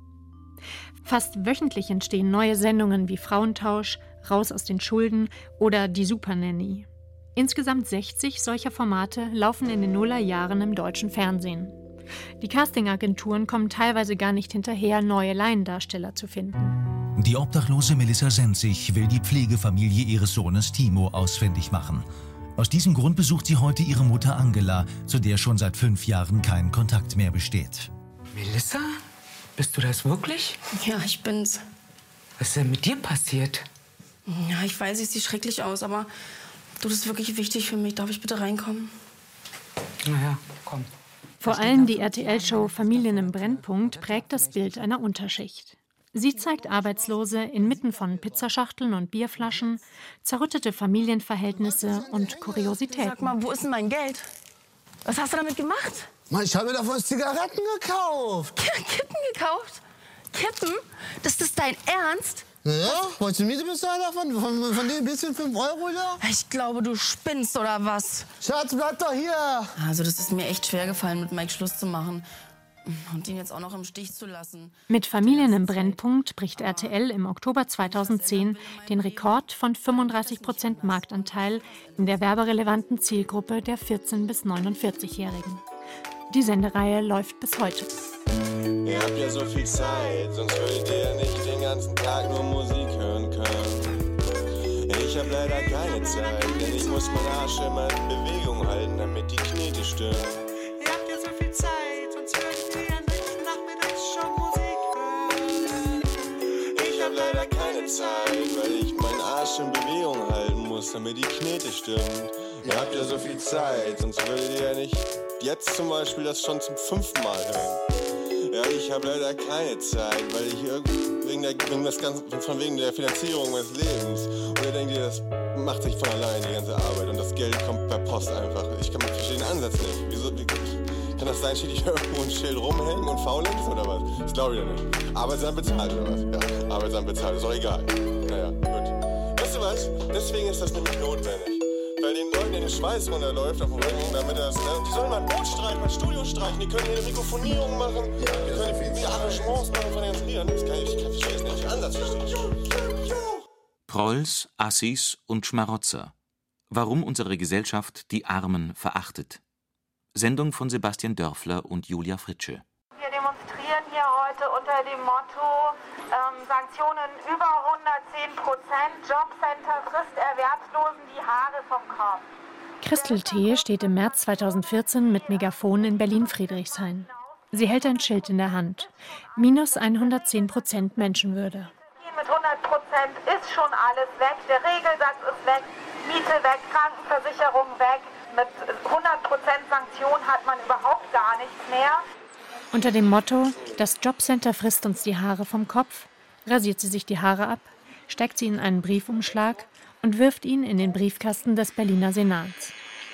Fast wöchentlich entstehen neue Sendungen wie Frauentausch, Raus aus den Schulden oder Die Supernanny. Insgesamt 60 solcher Formate laufen in den Nullerjahren im deutschen Fernsehen. Die Castingagenturen kommen teilweise gar nicht hinterher, neue Laiendarsteller zu finden. Die obdachlose Melissa Senzig will die Pflegefamilie ihres Sohnes Timo ausfindig machen. Aus diesem Grund besucht sie heute ihre Mutter Angela, zu der schon seit 5 Jahren kein Kontakt mehr besteht. Melissa? Bist du das wirklich? Ja, ich bin's. Was ist denn mit dir passiert? Ja, ich weiß, ich sehe schrecklich aus, aber du, das ist wirklich wichtig für mich. Darf ich bitte reinkommen? Na ja, komm. Vor allem die RTL-Show Familien im Brennpunkt prägt das Bild einer Unterschicht. Sie zeigt Arbeitslose inmitten von Pizzaschachteln und Bierflaschen, zerrüttete Familienverhältnisse und Kuriositäten. Sag mal, wo ist denn mein Geld? Was hast du damit gemacht? Mann, ich habe mir davon Zigaretten gekauft. Kippen gekauft? Kippen? Das ist dein Ernst? Ja, wolltest du Miete bezahlen davon? Von dem bisschen 5 Euro da? Ich glaube, du spinnst oder was? Schatz, bleib doch hier. Also das ist mir echt schwer gefallen, mit Mike Schluss zu machen. Und ihn jetzt auch noch im Stich zu lassen. Mit Familien im Brennpunkt bricht RTL im Oktober 2010 den Rekord von 35% Marktanteil in der werberelevanten Zielgruppe der 14- bis 49-Jährigen. Die Sendereihe läuft bis heute. Ihr habt ja so viel Zeit, sonst würdet ihr ja nicht den ganzen Tag nur Musik hören können. Ich hab leider keine Zeit, denn ich muss meinen Arsch immer in Bewegung halten, damit die Knete stimmen. Ihr habt ja so viel Zeit, sonst würdet ihr ja nicht nachmittags schon Musik hören. Ich hab leider keine Zeit, weil ich meinen Arsch in Bewegung halten muss, damit die Knete stimmt. Ihr habt ja so viel Zeit, sonst würdet ihr ja nicht jetzt zum Beispiel das schon zum 5. Mal hören. Ja, ich habe leider keine Zeit, weil ich wegen der Finanzierung meines Lebens. Und ihr denkt, das macht sich von allein, die ganze Arbeit. Und das Geld kommt per Post einfach. Ich verstehe den Ansatz nicht. Wieso kann das sein, steht hier irgendwo ein Schild rumhängen und faulenz oder was? Das glaube ich ja nicht. Arbeitsamt bezahlt oder was? Ja, Arbeitsamt bezahlt, ist auch egal. Naja, gut. Weißt du was? Deswegen ist das nämlich notwendig. Weil den Leuten den Schweiß runterläuft auf dem Rücken, damit das, die sollen mal ein Boot streichen, mal ein Studio streichen, die können hier eine Mikrofonierung machen, die können die Arrangements machen von den ganzen Liedern. Ich verstehe es nicht, Ansatz verstehe ich. Prolls, Assis und Schmarotzer. Warum unsere Gesellschaft die Armen verachtet. Sendung von Sebastian Dörfler und Julia Fritsche. Wir demonstrieren hier heute unter dem Motto Sanktionen über 110%, Jobcenter frisst Erwerbslosen die Haare vom Kopf. Christel T. steht im März 2014 mit Megafon in Berlin-Friedrichshain. Sie hält ein Schild in der Hand. Minus 110% Menschenwürde. Mit 100% ist schon alles weg, der Regelsatz ist weg, Miete weg, Krankenversicherung weg. Mit 100% Sanktion hat man überhaupt gar nichts mehr. Unter dem Motto, das Jobcenter frisst uns die Haare vom Kopf, rasiert sie sich die Haare ab, steckt sie in einen Briefumschlag und wirft ihn in den Briefkasten des Berliner Senats.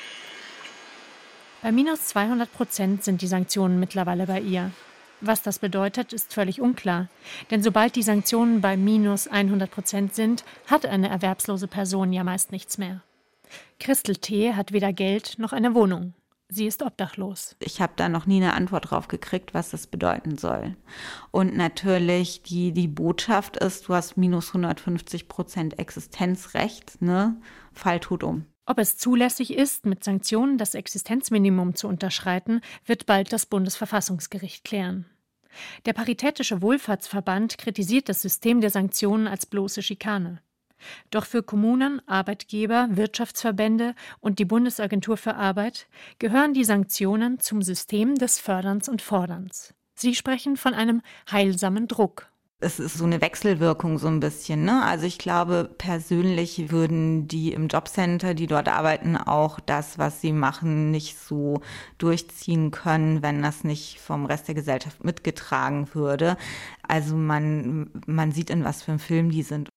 Bei minus 200% sind die Sanktionen mittlerweile bei ihr. Was das bedeutet, ist völlig unklar, denn sobald die Sanktionen bei minus 100% sind, hat eine erwerbslose Person ja meist nichts mehr. Christel T. hat weder Geld noch eine Wohnung. Sie ist obdachlos. Ich habe da noch nie eine Antwort drauf gekriegt, was das bedeuten soll. Und natürlich die Botschaft ist, du hast minus 150% Existenzrecht, ne? Fall tot um. Ob es zulässig ist, mit Sanktionen das Existenzminimum zu unterschreiten, wird bald das Bundesverfassungsgericht klären. Der Paritätische Wohlfahrtsverband kritisiert das System der Sanktionen als bloße Schikane. Doch für Kommunen, Arbeitgeber, Wirtschaftsverbände und die Bundesagentur für Arbeit gehören die Sanktionen zum System des Förderns und Forderns. Sie sprechen von einem heilsamen Druck. Es ist so eine Wechselwirkung so ein bisschen, ne? Also ich glaube, persönlich würden die im Jobcenter, die dort arbeiten, auch das, was sie machen, nicht so durchziehen können, wenn das nicht vom Rest der Gesellschaft mitgetragen würde. Also man sieht, in was für einem Film die sind.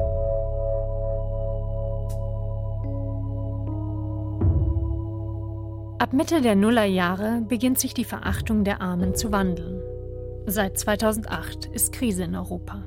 Ab Mitte der Nullerjahre beginnt sich die Verachtung der Armen zu wandeln. Seit 2008 ist Krise in Europa.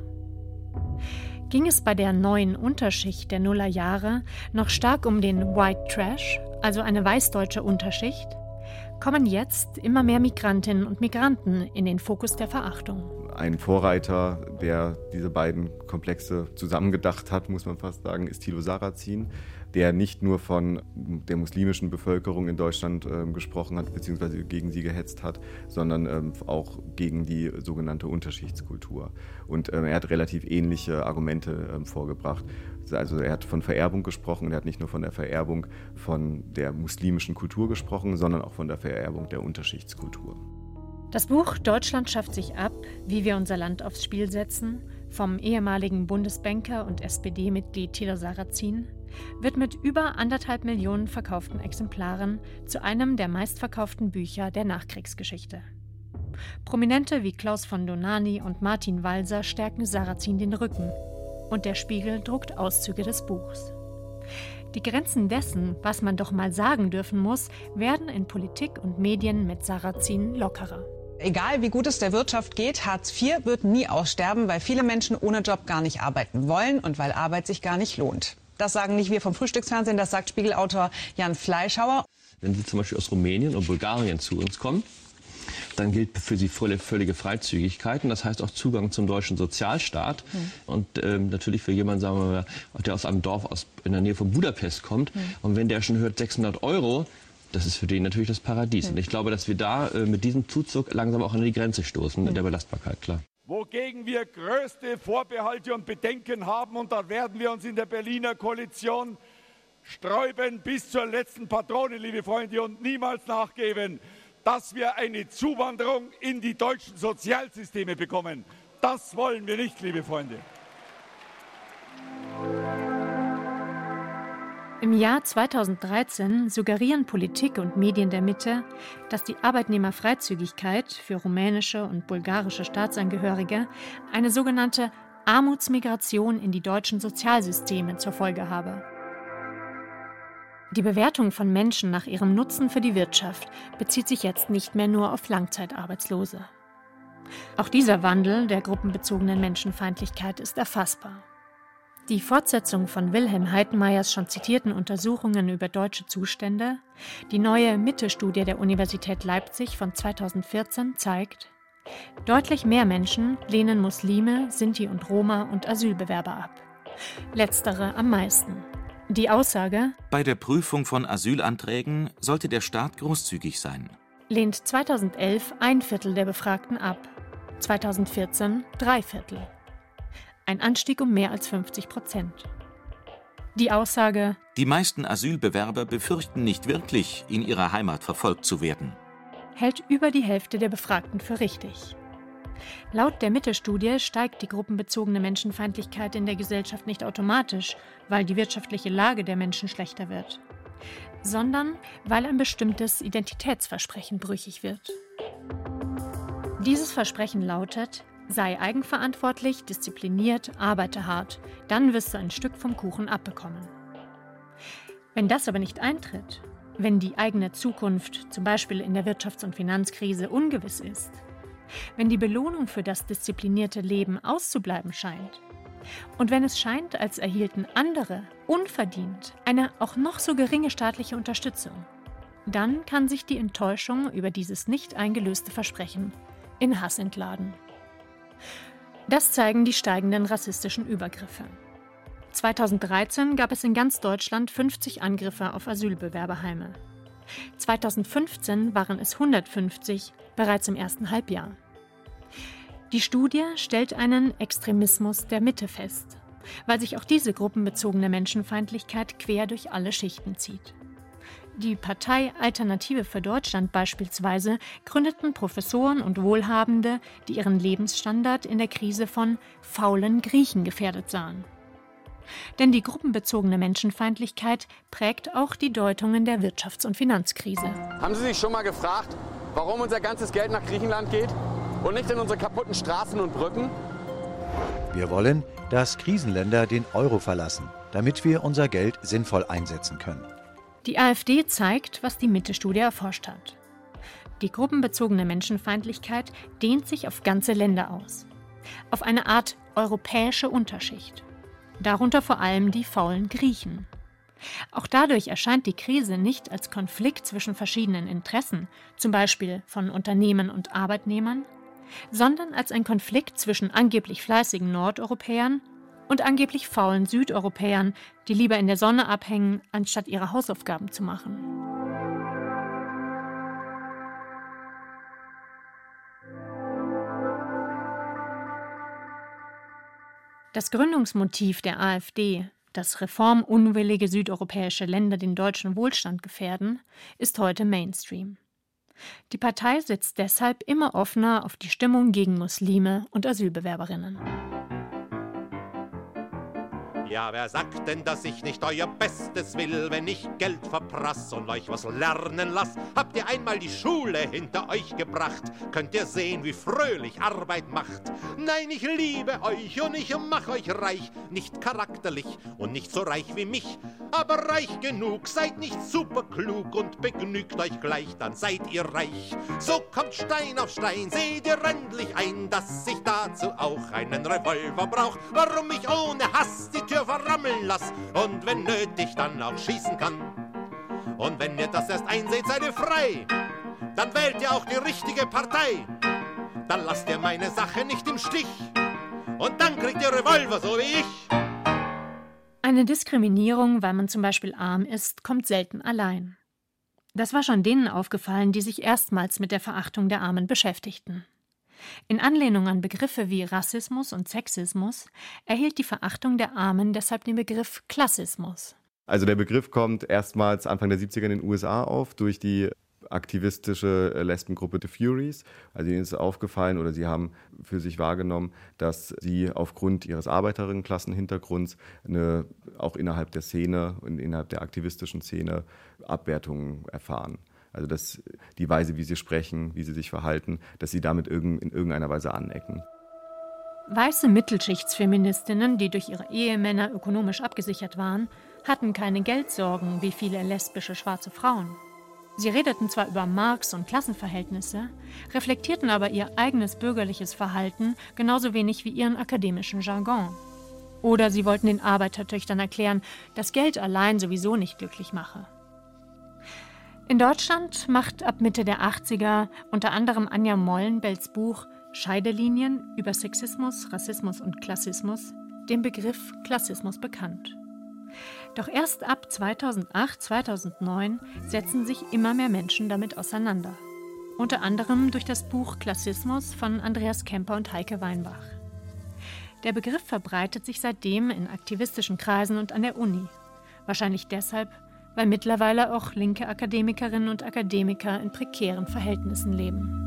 Ging es bei der neuen Unterschicht der Nullerjahre noch stark um den White Trash, also eine weißdeutsche Unterschicht, kommen jetzt immer mehr Migrantinnen und Migranten in den Fokus der Verachtung. Ein Vorreiter, der diese beiden Komplexe zusammengedacht hat, muss man fast sagen, ist Thilo Sarrazin, der nicht nur von der muslimischen Bevölkerung in Deutschland gesprochen hat, beziehungsweise gegen sie gehetzt hat, sondern auch gegen die sogenannte Unterschichtskultur. Und er hat relativ ähnliche Argumente vorgebracht. Also er hat von Vererbung gesprochen und er hat nicht nur von der Vererbung von der muslimischen Kultur gesprochen, sondern auch von der Vererbung der Unterschichtskultur. Das Buch Deutschland schafft sich ab, wie wir unser Land aufs Spiel setzen, vom ehemaligen Bundesbanker und SPD-Mitglied Thilo Sarrazin, wird mit über 1,5 Millionen verkauften Exemplaren zu einem der meistverkauften Bücher der Nachkriegsgeschichte. Prominente wie Klaus von Dohnanyi und Martin Walser stärken Sarrazin den Rücken und der Spiegel druckt Auszüge des Buchs. Die Grenzen dessen, was man doch mal sagen dürfen muss, werden in Politik und Medien mit Sarrazin lockerer. Egal wie gut es der Wirtschaft geht, Hartz IV wird nie aussterben, weil viele Menschen ohne Job gar nicht arbeiten wollen und weil Arbeit sich gar nicht lohnt. Das sagen nicht wir vom Frühstücksfernsehen, das sagt Spiegelautor Jan Fleischhauer. Wenn Sie zum Beispiel aus Rumänien und Bulgarien zu uns kommen, dann gilt für Sie völlige Freizügigkeit. Und das heißt auch Zugang zum deutschen Sozialstaat. Und natürlich für jemanden, sagen wir mal, der aus einem Dorf in der Nähe von Budapest kommt. Und wenn der schon hört 600 €, das ist für den natürlich das Paradies. Und ich glaube, dass wir da mit diesem Zuzug langsam auch an die Grenze stoßen in der Belastbarkeit, klar. Wogegen wir größte Vorbehalte und Bedenken haben, und da werden wir uns in der Berliner Koalition sträuben bis zur letzten Patrone, liebe Freunde, und niemals nachgeben, dass wir eine Zuwanderung in die deutschen Sozialsysteme bekommen. Das wollen wir nicht, liebe Freunde. Im Jahr 2013 suggerieren Politik und Medien der Mitte, dass die Arbeitnehmerfreizügigkeit für rumänische und bulgarische Staatsangehörige eine sogenannte Armutsmigration in die deutschen Sozialsysteme zur Folge habe. Die Bewertung von Menschen nach ihrem Nutzen für die Wirtschaft bezieht sich jetzt nicht mehr nur auf Langzeitarbeitslose. Auch dieser Wandel der gruppenbezogenen Menschenfeindlichkeit ist erfassbar. Die Fortsetzung von Wilhelm Heitenmeyers schon zitierten Untersuchungen über deutsche Zustände, die neue Mitte-Studie der Universität Leipzig von 2014 zeigt, deutlich mehr Menschen lehnen Muslime, Sinti und Roma und Asylbewerber ab. Letztere am meisten. Die Aussage: Bei der Prüfung von Asylanträgen sollte der Staat großzügig sein. Lehnt 2011 1/4 der Befragten ab, 2014 3/4. Ein Anstieg um mehr als 50%. Die Aussage: Die meisten Asylbewerber befürchten nicht wirklich, in ihrer Heimat verfolgt zu werden. Hält über die Hälfte der Befragten für richtig. Laut der Mitte-Studie steigt die gruppenbezogene Menschenfeindlichkeit in der Gesellschaft nicht automatisch, weil die wirtschaftliche Lage der Menschen schlechter wird, sondern weil ein bestimmtes Identitätsversprechen brüchig wird. Dieses Versprechen lautet: Sei eigenverantwortlich, diszipliniert, arbeite hart, dann wirst du ein Stück vom Kuchen abbekommen. Wenn das aber nicht eintritt, wenn die eigene Zukunft, zum Beispiel in der Wirtschafts- und Finanzkrise, ungewiss ist, wenn die Belohnung für das disziplinierte Leben auszubleiben scheint und wenn es scheint, als erhielten andere unverdient eine auch noch so geringe staatliche Unterstützung, dann kann sich die Enttäuschung über dieses nicht eingelöste Versprechen in Hass entladen. Das zeigen die steigenden rassistischen Übergriffe. 2013 gab es in ganz Deutschland 50 Angriffe auf Asylbewerberheime. 2015 waren es 150, bereits im ersten Halbjahr. Die Studie stellt einen Extremismus der Mitte fest, weil sich auch diese gruppenbezogene Menschenfeindlichkeit quer durch alle Schichten zieht. Die Partei Alternative für Deutschland beispielsweise gründeten Professoren und Wohlhabende, die ihren Lebensstandard in der Krise von faulen Griechen gefährdet sahen. Denn die gruppenbezogene Menschenfeindlichkeit prägt auch die Deutungen der Wirtschafts- und Finanzkrise. Haben Sie sich schon mal gefragt, warum unser ganzes Geld nach Griechenland geht und nicht in unsere kaputten Straßen und Brücken? Wir wollen, dass Krisenländer den Euro verlassen, damit wir unser Geld sinnvoll einsetzen können. Die AfD zeigt, was die Mitte-Studie erforscht hat. Die gruppenbezogene Menschenfeindlichkeit dehnt sich auf ganze Länder aus. Auf eine Art europäische Unterschicht. Darunter vor allem die faulen Griechen. Auch dadurch erscheint die Krise nicht als Konflikt zwischen verschiedenen Interessen, zum Beispiel von Unternehmen und Arbeitnehmern, sondern als ein Konflikt zwischen angeblich fleißigen Nordeuropäern und angeblich faulen Südeuropäern, die lieber in der Sonne abhängen, anstatt ihre Hausaufgaben zu machen. Das Gründungsmotiv der AfD, dass reformunwillige südeuropäische Länder den deutschen Wohlstand gefährden, ist heute Mainstream. Die Partei setzt deshalb immer offener auf die Stimmung gegen Muslime und Asylbewerberinnen. Ja, wer sagt denn, dass ich nicht euer Bestes will, wenn ich Geld verprass und euch was lernen lass? Habt ihr einmal die Schule hinter euch gebracht? Könnt ihr sehen, wie fröhlich Arbeit macht? Nein, ich liebe euch und ich mach euch reich. Nicht charakterlich und nicht so reich wie mich, aber reich genug. Seid nicht superklug und begnügt euch gleich, dann seid ihr reich. So kommt Stein auf Stein, seht ihr endlich ein, dass ich dazu auch einen Revolver brauch. Warum ich ohne Hass die Tür verrammeln lass und wenn nötig dann auch schießen kann. Und wenn ihr das erst einseht, seid ihr frei. Dann wählt ihr auch die richtige Partei. Dann lasst ihr meine Sache nicht im Stich. Und dann kriegt ihr Revolver, so wie ich. Eine Diskriminierung, weil man zum Beispiel arm ist, kommt selten allein. Das war schon denen aufgefallen, die sich erstmals mit der Verachtung der Armen beschäftigten. In Anlehnung an Begriffe wie Rassismus und Sexismus erhielt die Verachtung der Armen deshalb den Begriff Klassismus. Also der Begriff kommt erstmals Anfang der 70er in den USA auf durch die aktivistische Lesbengruppe The Furies. Also ihnen ist aufgefallen oder sie haben für sich wahrgenommen, dass sie aufgrund ihres Arbeiterinnen-Klassenhintergrunds auch innerhalb der Szene und innerhalb der aktivistischen Szene Abwertungen erfahren. Also dass die Weise, wie sie sprechen, wie sie sich verhalten, dass sie damit in irgendeiner Weise anecken. Weiße Mittelschichtsfeministinnen, die durch ihre Ehemänner ökonomisch abgesichert waren, hatten keine Geldsorgen wie viele lesbische schwarze Frauen. Sie redeten zwar über Marx und Klassenverhältnisse, reflektierten aber ihr eigenes bürgerliches Verhalten genauso wenig wie ihren akademischen Jargon. Oder sie wollten den Arbeitertöchtern erklären, dass Geld allein sowieso nicht glücklich mache. In Deutschland macht ab Mitte der 80er unter anderem Anja Mollenbells Buch Scheidelinien über Sexismus, Rassismus und Klassismus den Begriff Klassismus bekannt. Doch erst ab 2008, 2009 setzen sich immer mehr Menschen damit auseinander. Unter anderem durch das Buch Klassismus von Andreas Kemper und Heike Weinbach. Der Begriff verbreitet sich seitdem in aktivistischen Kreisen und an der Uni. Wahrscheinlich deshalb, weil mittlerweile auch linke Akademikerinnen und Akademiker in prekären Verhältnissen leben.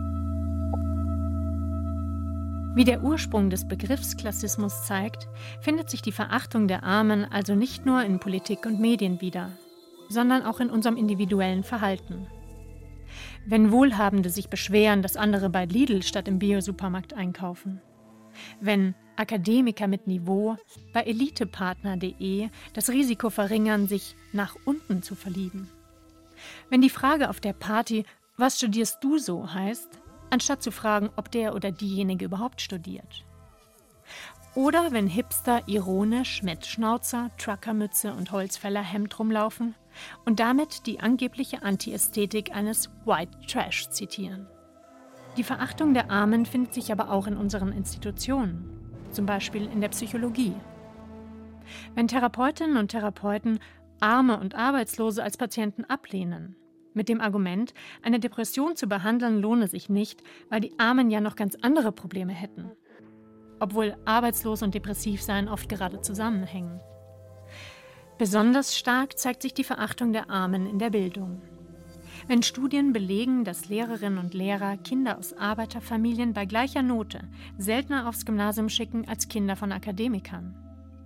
Wie der Ursprung des Begriffs Klassismus zeigt, findet sich die Verachtung der Armen also nicht nur in Politik und Medien wieder, sondern auch in unserem individuellen Verhalten. Wenn Wohlhabende sich beschweren, dass andere bei Lidl statt im Bio-Supermarkt einkaufen. Wenn Akademiker mit Niveau bei elitepartner.de das Risiko verringern, sich nach unten zu verlieben. Wenn die Frage auf der Party, was studierst du so, heißt, anstatt zu fragen, ob der oder diejenige überhaupt studiert. Oder wenn Hipster ironisch mit Schnauzer, Truckermütze und Holzfällerhemd rumlaufen und damit die angebliche Antiästhetik eines White Trash zitieren. Die Verachtung der Armen findet sich aber auch in unseren Institutionen, zum Beispiel in der Psychologie. Wenn Therapeutinnen und Therapeuten Arme und Arbeitslose als Patienten ablehnen, mit dem Argument, eine Depression zu behandeln lohne sich nicht, weil die Armen ja noch ganz andere Probleme hätten. Obwohl arbeitslos und depressiv sein oft gerade zusammenhängen. Besonders stark zeigt sich die Verachtung der Armen in der Bildung. Wenn Studien belegen, dass Lehrerinnen und Lehrer Kinder aus Arbeiterfamilien bei gleicher Note seltener aufs Gymnasium schicken als Kinder von Akademikern.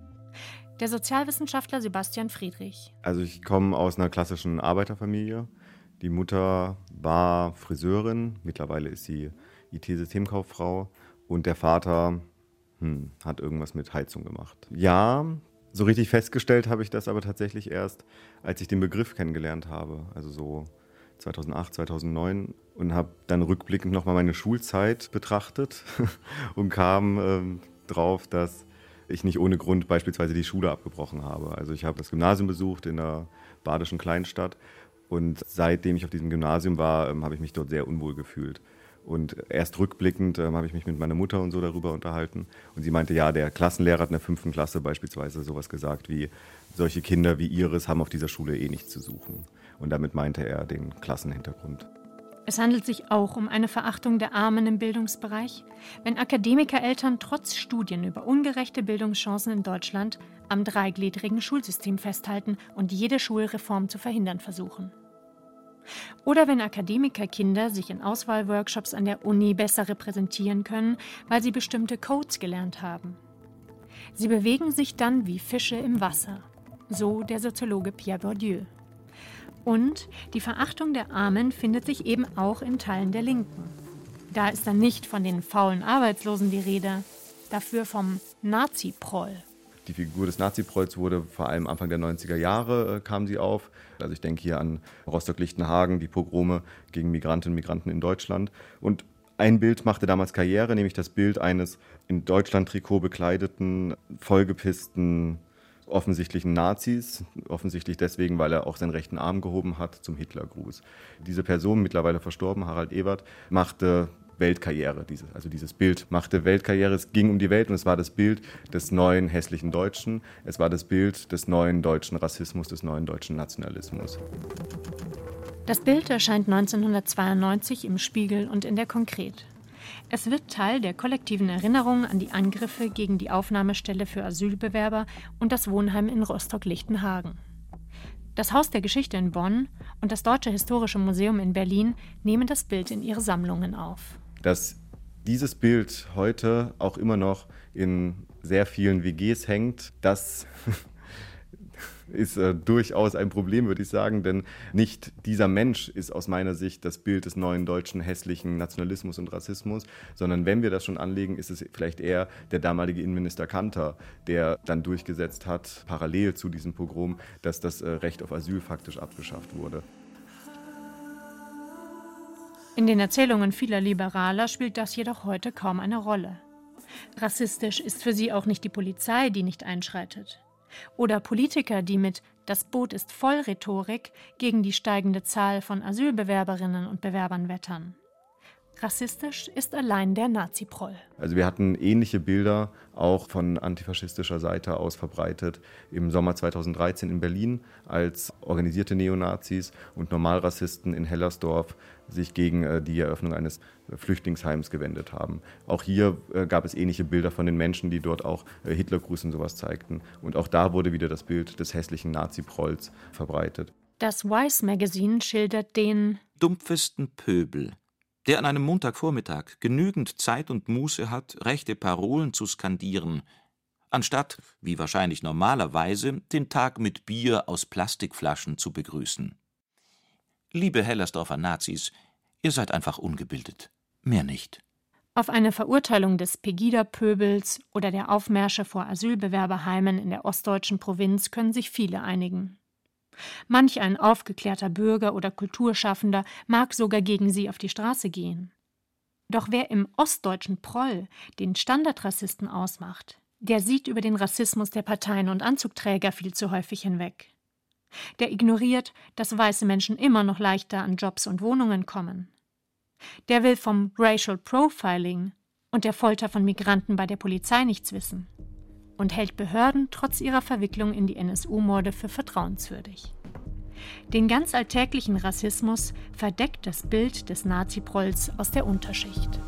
Der Sozialwissenschaftler Sebastian Friedrich. Also ich komme aus einer klassischen Arbeiterfamilie. Die Mutter war Friseurin, mittlerweile ist sie IT-Systemkauffrau und der Vater hat irgendwas mit Heizung gemacht. Ja, so richtig festgestellt habe ich das aber tatsächlich erst, als ich den Begriff kennengelernt habe, also so 2008, 2009 und habe dann rückblickend nochmal meine Schulzeit betrachtet und kam drauf, dass ich nicht ohne Grund beispielsweise die Schule abgebrochen habe. Also ich habe das Gymnasium besucht in einer badischen Kleinstadt und seitdem ich auf diesem Gymnasium war, habe ich mich dort sehr unwohl gefühlt. Und erst rückblickend habe ich mich mit meiner Mutter und so darüber unterhalten. Und sie meinte, ja, der Klassenlehrer hat in der 5. Klasse beispielsweise sowas gesagt wie, solche Kinder wie Iris haben auf dieser Schule eh nichts zu suchen. Und damit meinte er den Klassenhintergrund. Es handelt sich auch um eine Verachtung der Armen im Bildungsbereich, wenn Akademikereltern trotz Studien über ungerechte Bildungschancen in Deutschland am dreigliedrigen Schulsystem festhalten und jede Schulreform zu verhindern versuchen. Oder wenn Akademikerkinder sich in Auswahlworkshops an der Uni besser repräsentieren können, weil sie bestimmte Codes gelernt haben. Sie bewegen sich dann wie Fische im Wasser, so der Soziologe Pierre Bourdieu. Und die Verachtung der Armen findet sich eben auch in Teilen der Linken. Da ist dann nicht von den faulen Arbeitslosen die Rede, dafür vom Nazi-Proll. Die Figur des Nazi-Prolls wurde vor allem Anfang der 90er Jahre kam sie auf. Also ich denke hier an Rostock-Lichtenhagen, die Pogrome gegen Migrantinnen und Migranten in Deutschland. Und ein Bild machte damals Karriere, nämlich das Bild eines in Deutschland-Trikot bekleideten, vollgepissten, offensichtlichen Nazis. Offensichtlich deswegen, weil er auch seinen rechten Arm gehoben hat zum Hitlergruß. Diese Person, mittlerweile verstorben, Harald Ewert, machte Weltkarriere. Dieses Bild machte Weltkarriere. Es ging um die Welt und es war das Bild des neuen hässlichen Deutschen. Es war das Bild des neuen deutschen Rassismus, des neuen deutschen Nationalismus. Das Bild erscheint 1992 im Spiegel und in der Konkret. Es wird Teil der kollektiven Erinnerung an die Angriffe gegen die Aufnahmestelle für Asylbewerber und das Wohnheim in Rostock-Lichtenhagen. Das Haus der Geschichte in Bonn und das Deutsche Historische Museum in Berlin nehmen das Bild in ihre Sammlungen auf. Dass dieses Bild heute auch immer noch in sehr vielen WGs hängt, das ist durchaus ein Problem, würde ich sagen, denn nicht dieser Mensch ist aus meiner Sicht das Bild des neuen deutschen hässlichen Nationalismus und Rassismus, sondern wenn wir das schon anlegen, ist es vielleicht eher der damalige Innenminister Kanter, der dann durchgesetzt hat, parallel zu diesem Pogrom, dass das Recht auf Asyl faktisch abgeschafft wurde. In den Erzählungen vieler Liberaler spielt das jedoch heute kaum eine Rolle. Rassistisch ist für sie auch nicht die Polizei, die nicht einschreitet. Oder Politiker, die mit »Das Boot ist voll« Rhetorik gegen die steigende Zahl von Asylbewerberinnen und Bewerbern wettern. Rassistisch ist allein der Nazi-Proll. Also wir hatten ähnliche Bilder auch von antifaschistischer Seite aus verbreitet im Sommer 2013 in Berlin, als organisierte Neonazis und Normalrassisten in Hellersdorf sich gegen die Eröffnung eines Flüchtlingsheims gewendet haben. Auch hier gab es ähnliche Bilder von den Menschen, die dort auch Hitlergruß und sowas zeigten. Und auch da wurde wieder das Bild des hässlichen Nazi-Prolls verbreitet. Das Vice Magazine schildert den dumpfesten Pöbel, der an einem Montagvormittag genügend Zeit und Muße hat, rechte Parolen zu skandieren, anstatt, wie wahrscheinlich normalerweise, den Tag mit Bier aus Plastikflaschen zu begrüßen. Liebe Hellersdorfer Nazis, ihr seid einfach ungebildet. Mehr nicht. Auf eine Verurteilung des Pegida-Pöbels oder der Aufmärsche vor Asylbewerberheimen in der ostdeutschen Provinz können sich viele einigen. Manch ein aufgeklärter Bürger oder Kulturschaffender mag sogar gegen sie auf die Straße gehen. Doch wer im ostdeutschen Proll den Standardrassisten ausmacht, der sieht über den Rassismus der Parteien und Anzugträger viel zu häufig hinweg. Der ignoriert, dass weiße Menschen immer noch leichter an Jobs und Wohnungen kommen. Der will vom Racial Profiling und der Folter von Migranten bei der Polizei nichts wissen und hält Behörden trotz ihrer Verwicklung in die NSU-Morde für vertrauenswürdig. Den ganz alltäglichen Rassismus verdeckt das Bild des Nazi-Prolls aus der Unterschicht.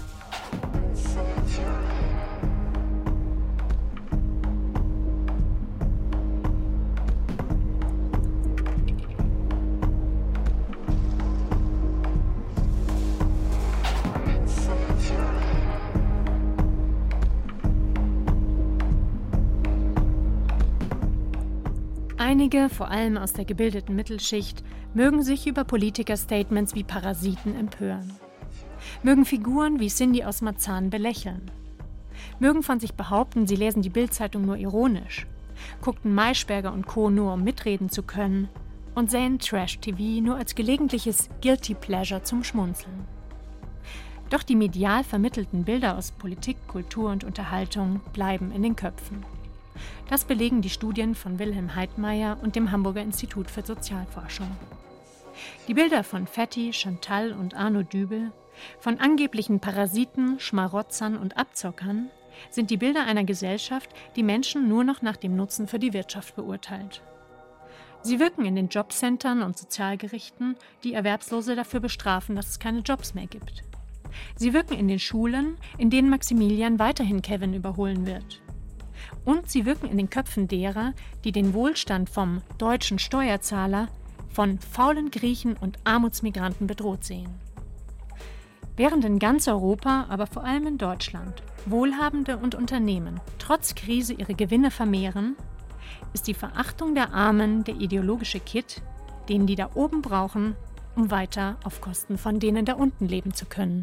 Einige, vor allem aus der gebildeten Mittelschicht, mögen sich über Politiker-Statements wie Parasiten empören. Mögen Figuren wie Cindy aus Marzahn belächeln. Mögen von sich behaupten, sie lesen die Bild-Zeitung nur ironisch, guckten Maischberger und Co. nur, um mitreden zu können und sähen Trash-TV nur als gelegentliches Guilty Pleasure zum Schmunzeln. Doch die medial vermittelten Bilder aus Politik, Kultur und Unterhaltung bleiben in den Köpfen. Das belegen die Studien von Wilhelm Heidmeier und dem Hamburger Institut für Sozialforschung. Die Bilder von Fetti, Chantal und Arno Dübel, von angeblichen Parasiten, Schmarotzern und Abzockern, sind die Bilder einer Gesellschaft, die Menschen nur noch nach dem Nutzen für die Wirtschaft beurteilt. Sie wirken in den Jobcentern und Sozialgerichten, die Erwerbslose dafür bestrafen, dass es keine Jobs mehr gibt. Sie wirken in den Schulen, in denen Maximilian weiterhin Kevin überholen wird. Und sie wirken in den Köpfen derer, die den Wohlstand vom deutschen Steuerzahler von faulen Griechen und Armutsmigranten bedroht sehen. Während in ganz Europa, aber vor allem in Deutschland, Wohlhabende und Unternehmen trotz Krise ihre Gewinne vermehren, ist die Verachtung der Armen der ideologische Kitt, den die da oben brauchen, um weiter auf Kosten von denen da unten leben zu können.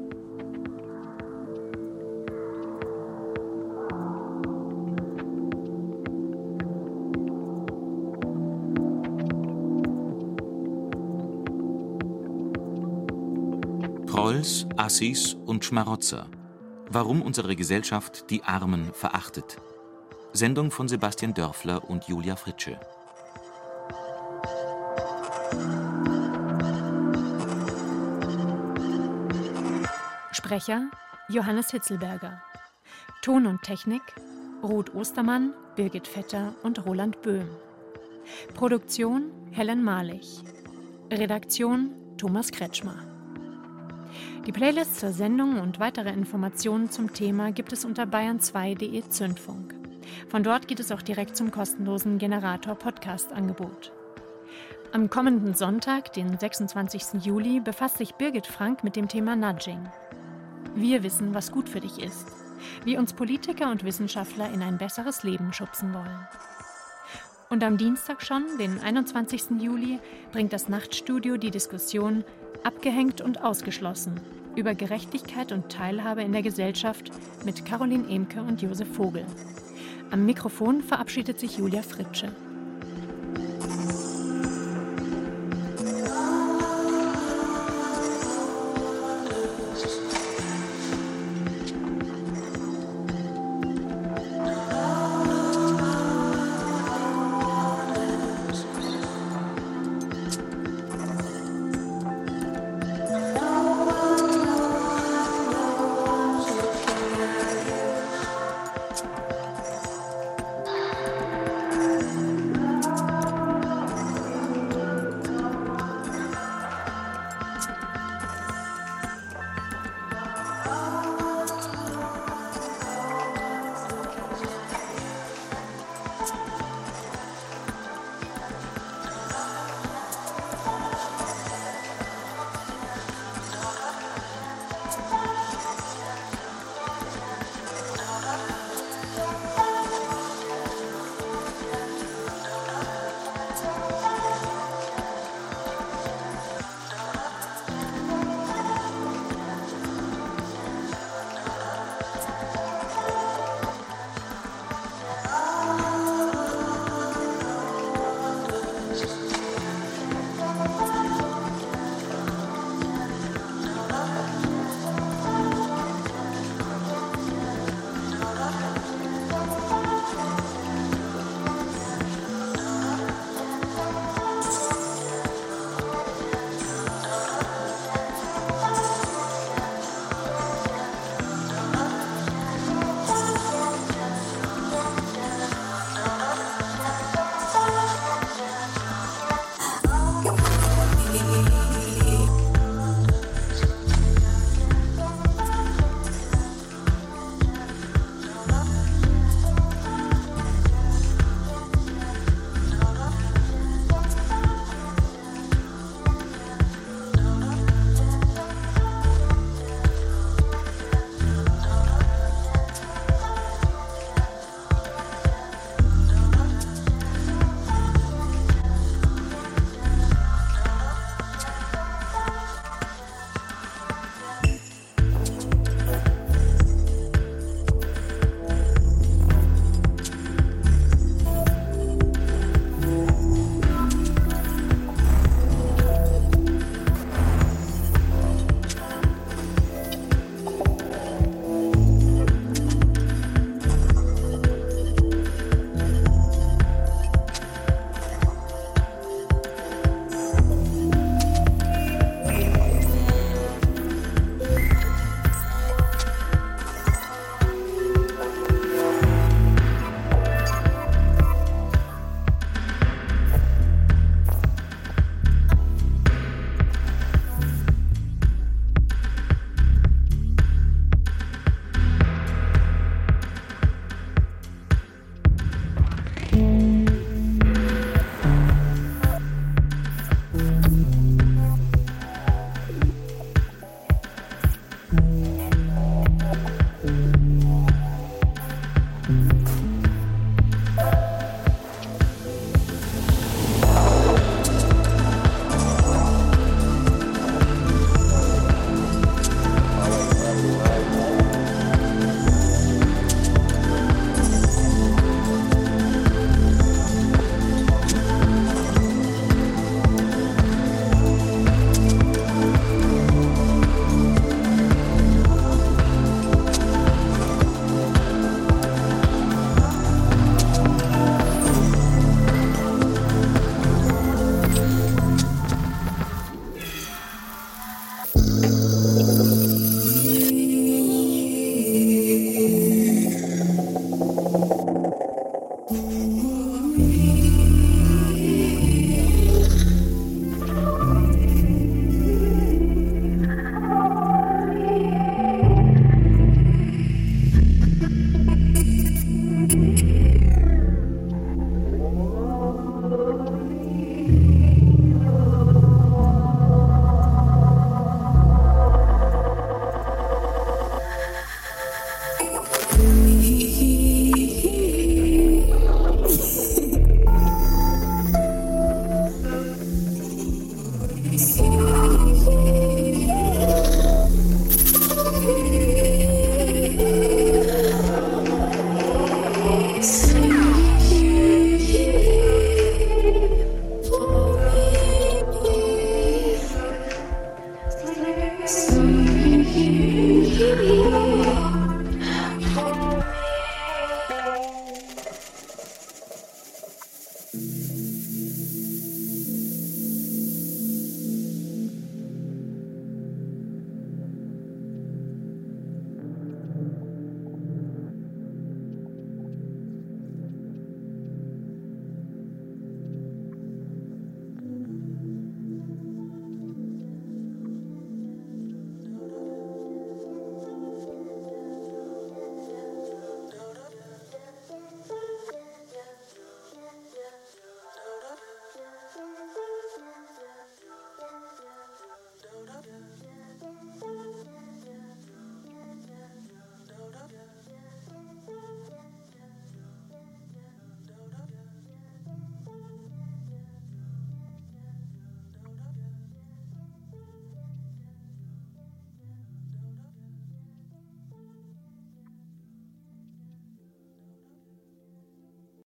Trolls, Assis und Schmarotzer. Warum unsere Gesellschaft die Armen verachtet. Sendung von Sebastian Dörfler und Julia Fritsche. Sprecher Johannes Hitzelberger. Ton und Technik Ruth Ostermann, Birgit Vetter und Roland Böhm. Produktion Helen Malich. Redaktion Thomas Kretschmer. Die Playlist zur Sendung und weitere Informationen zum Thema gibt es unter bayern2.de Zündfunk. Von dort geht es auch direkt zum kostenlosen Generator-Podcast-Angebot. Am kommenden Sonntag, den 26. Juli, befasst sich Birgit Frank mit dem Thema Nudging. Wir wissen, was gut für dich ist, wie uns Politiker und Wissenschaftler in ein besseres Leben schubsen wollen. Und am Dienstag schon, den 21. Juli, bringt das Nachtstudio die Diskussion Abgehängt und ausgeschlossen über Gerechtigkeit und Teilhabe in der Gesellschaft mit Caroline Emke und Josef Vogel. Am Mikrofon verabschiedet sich Julia Fritsche.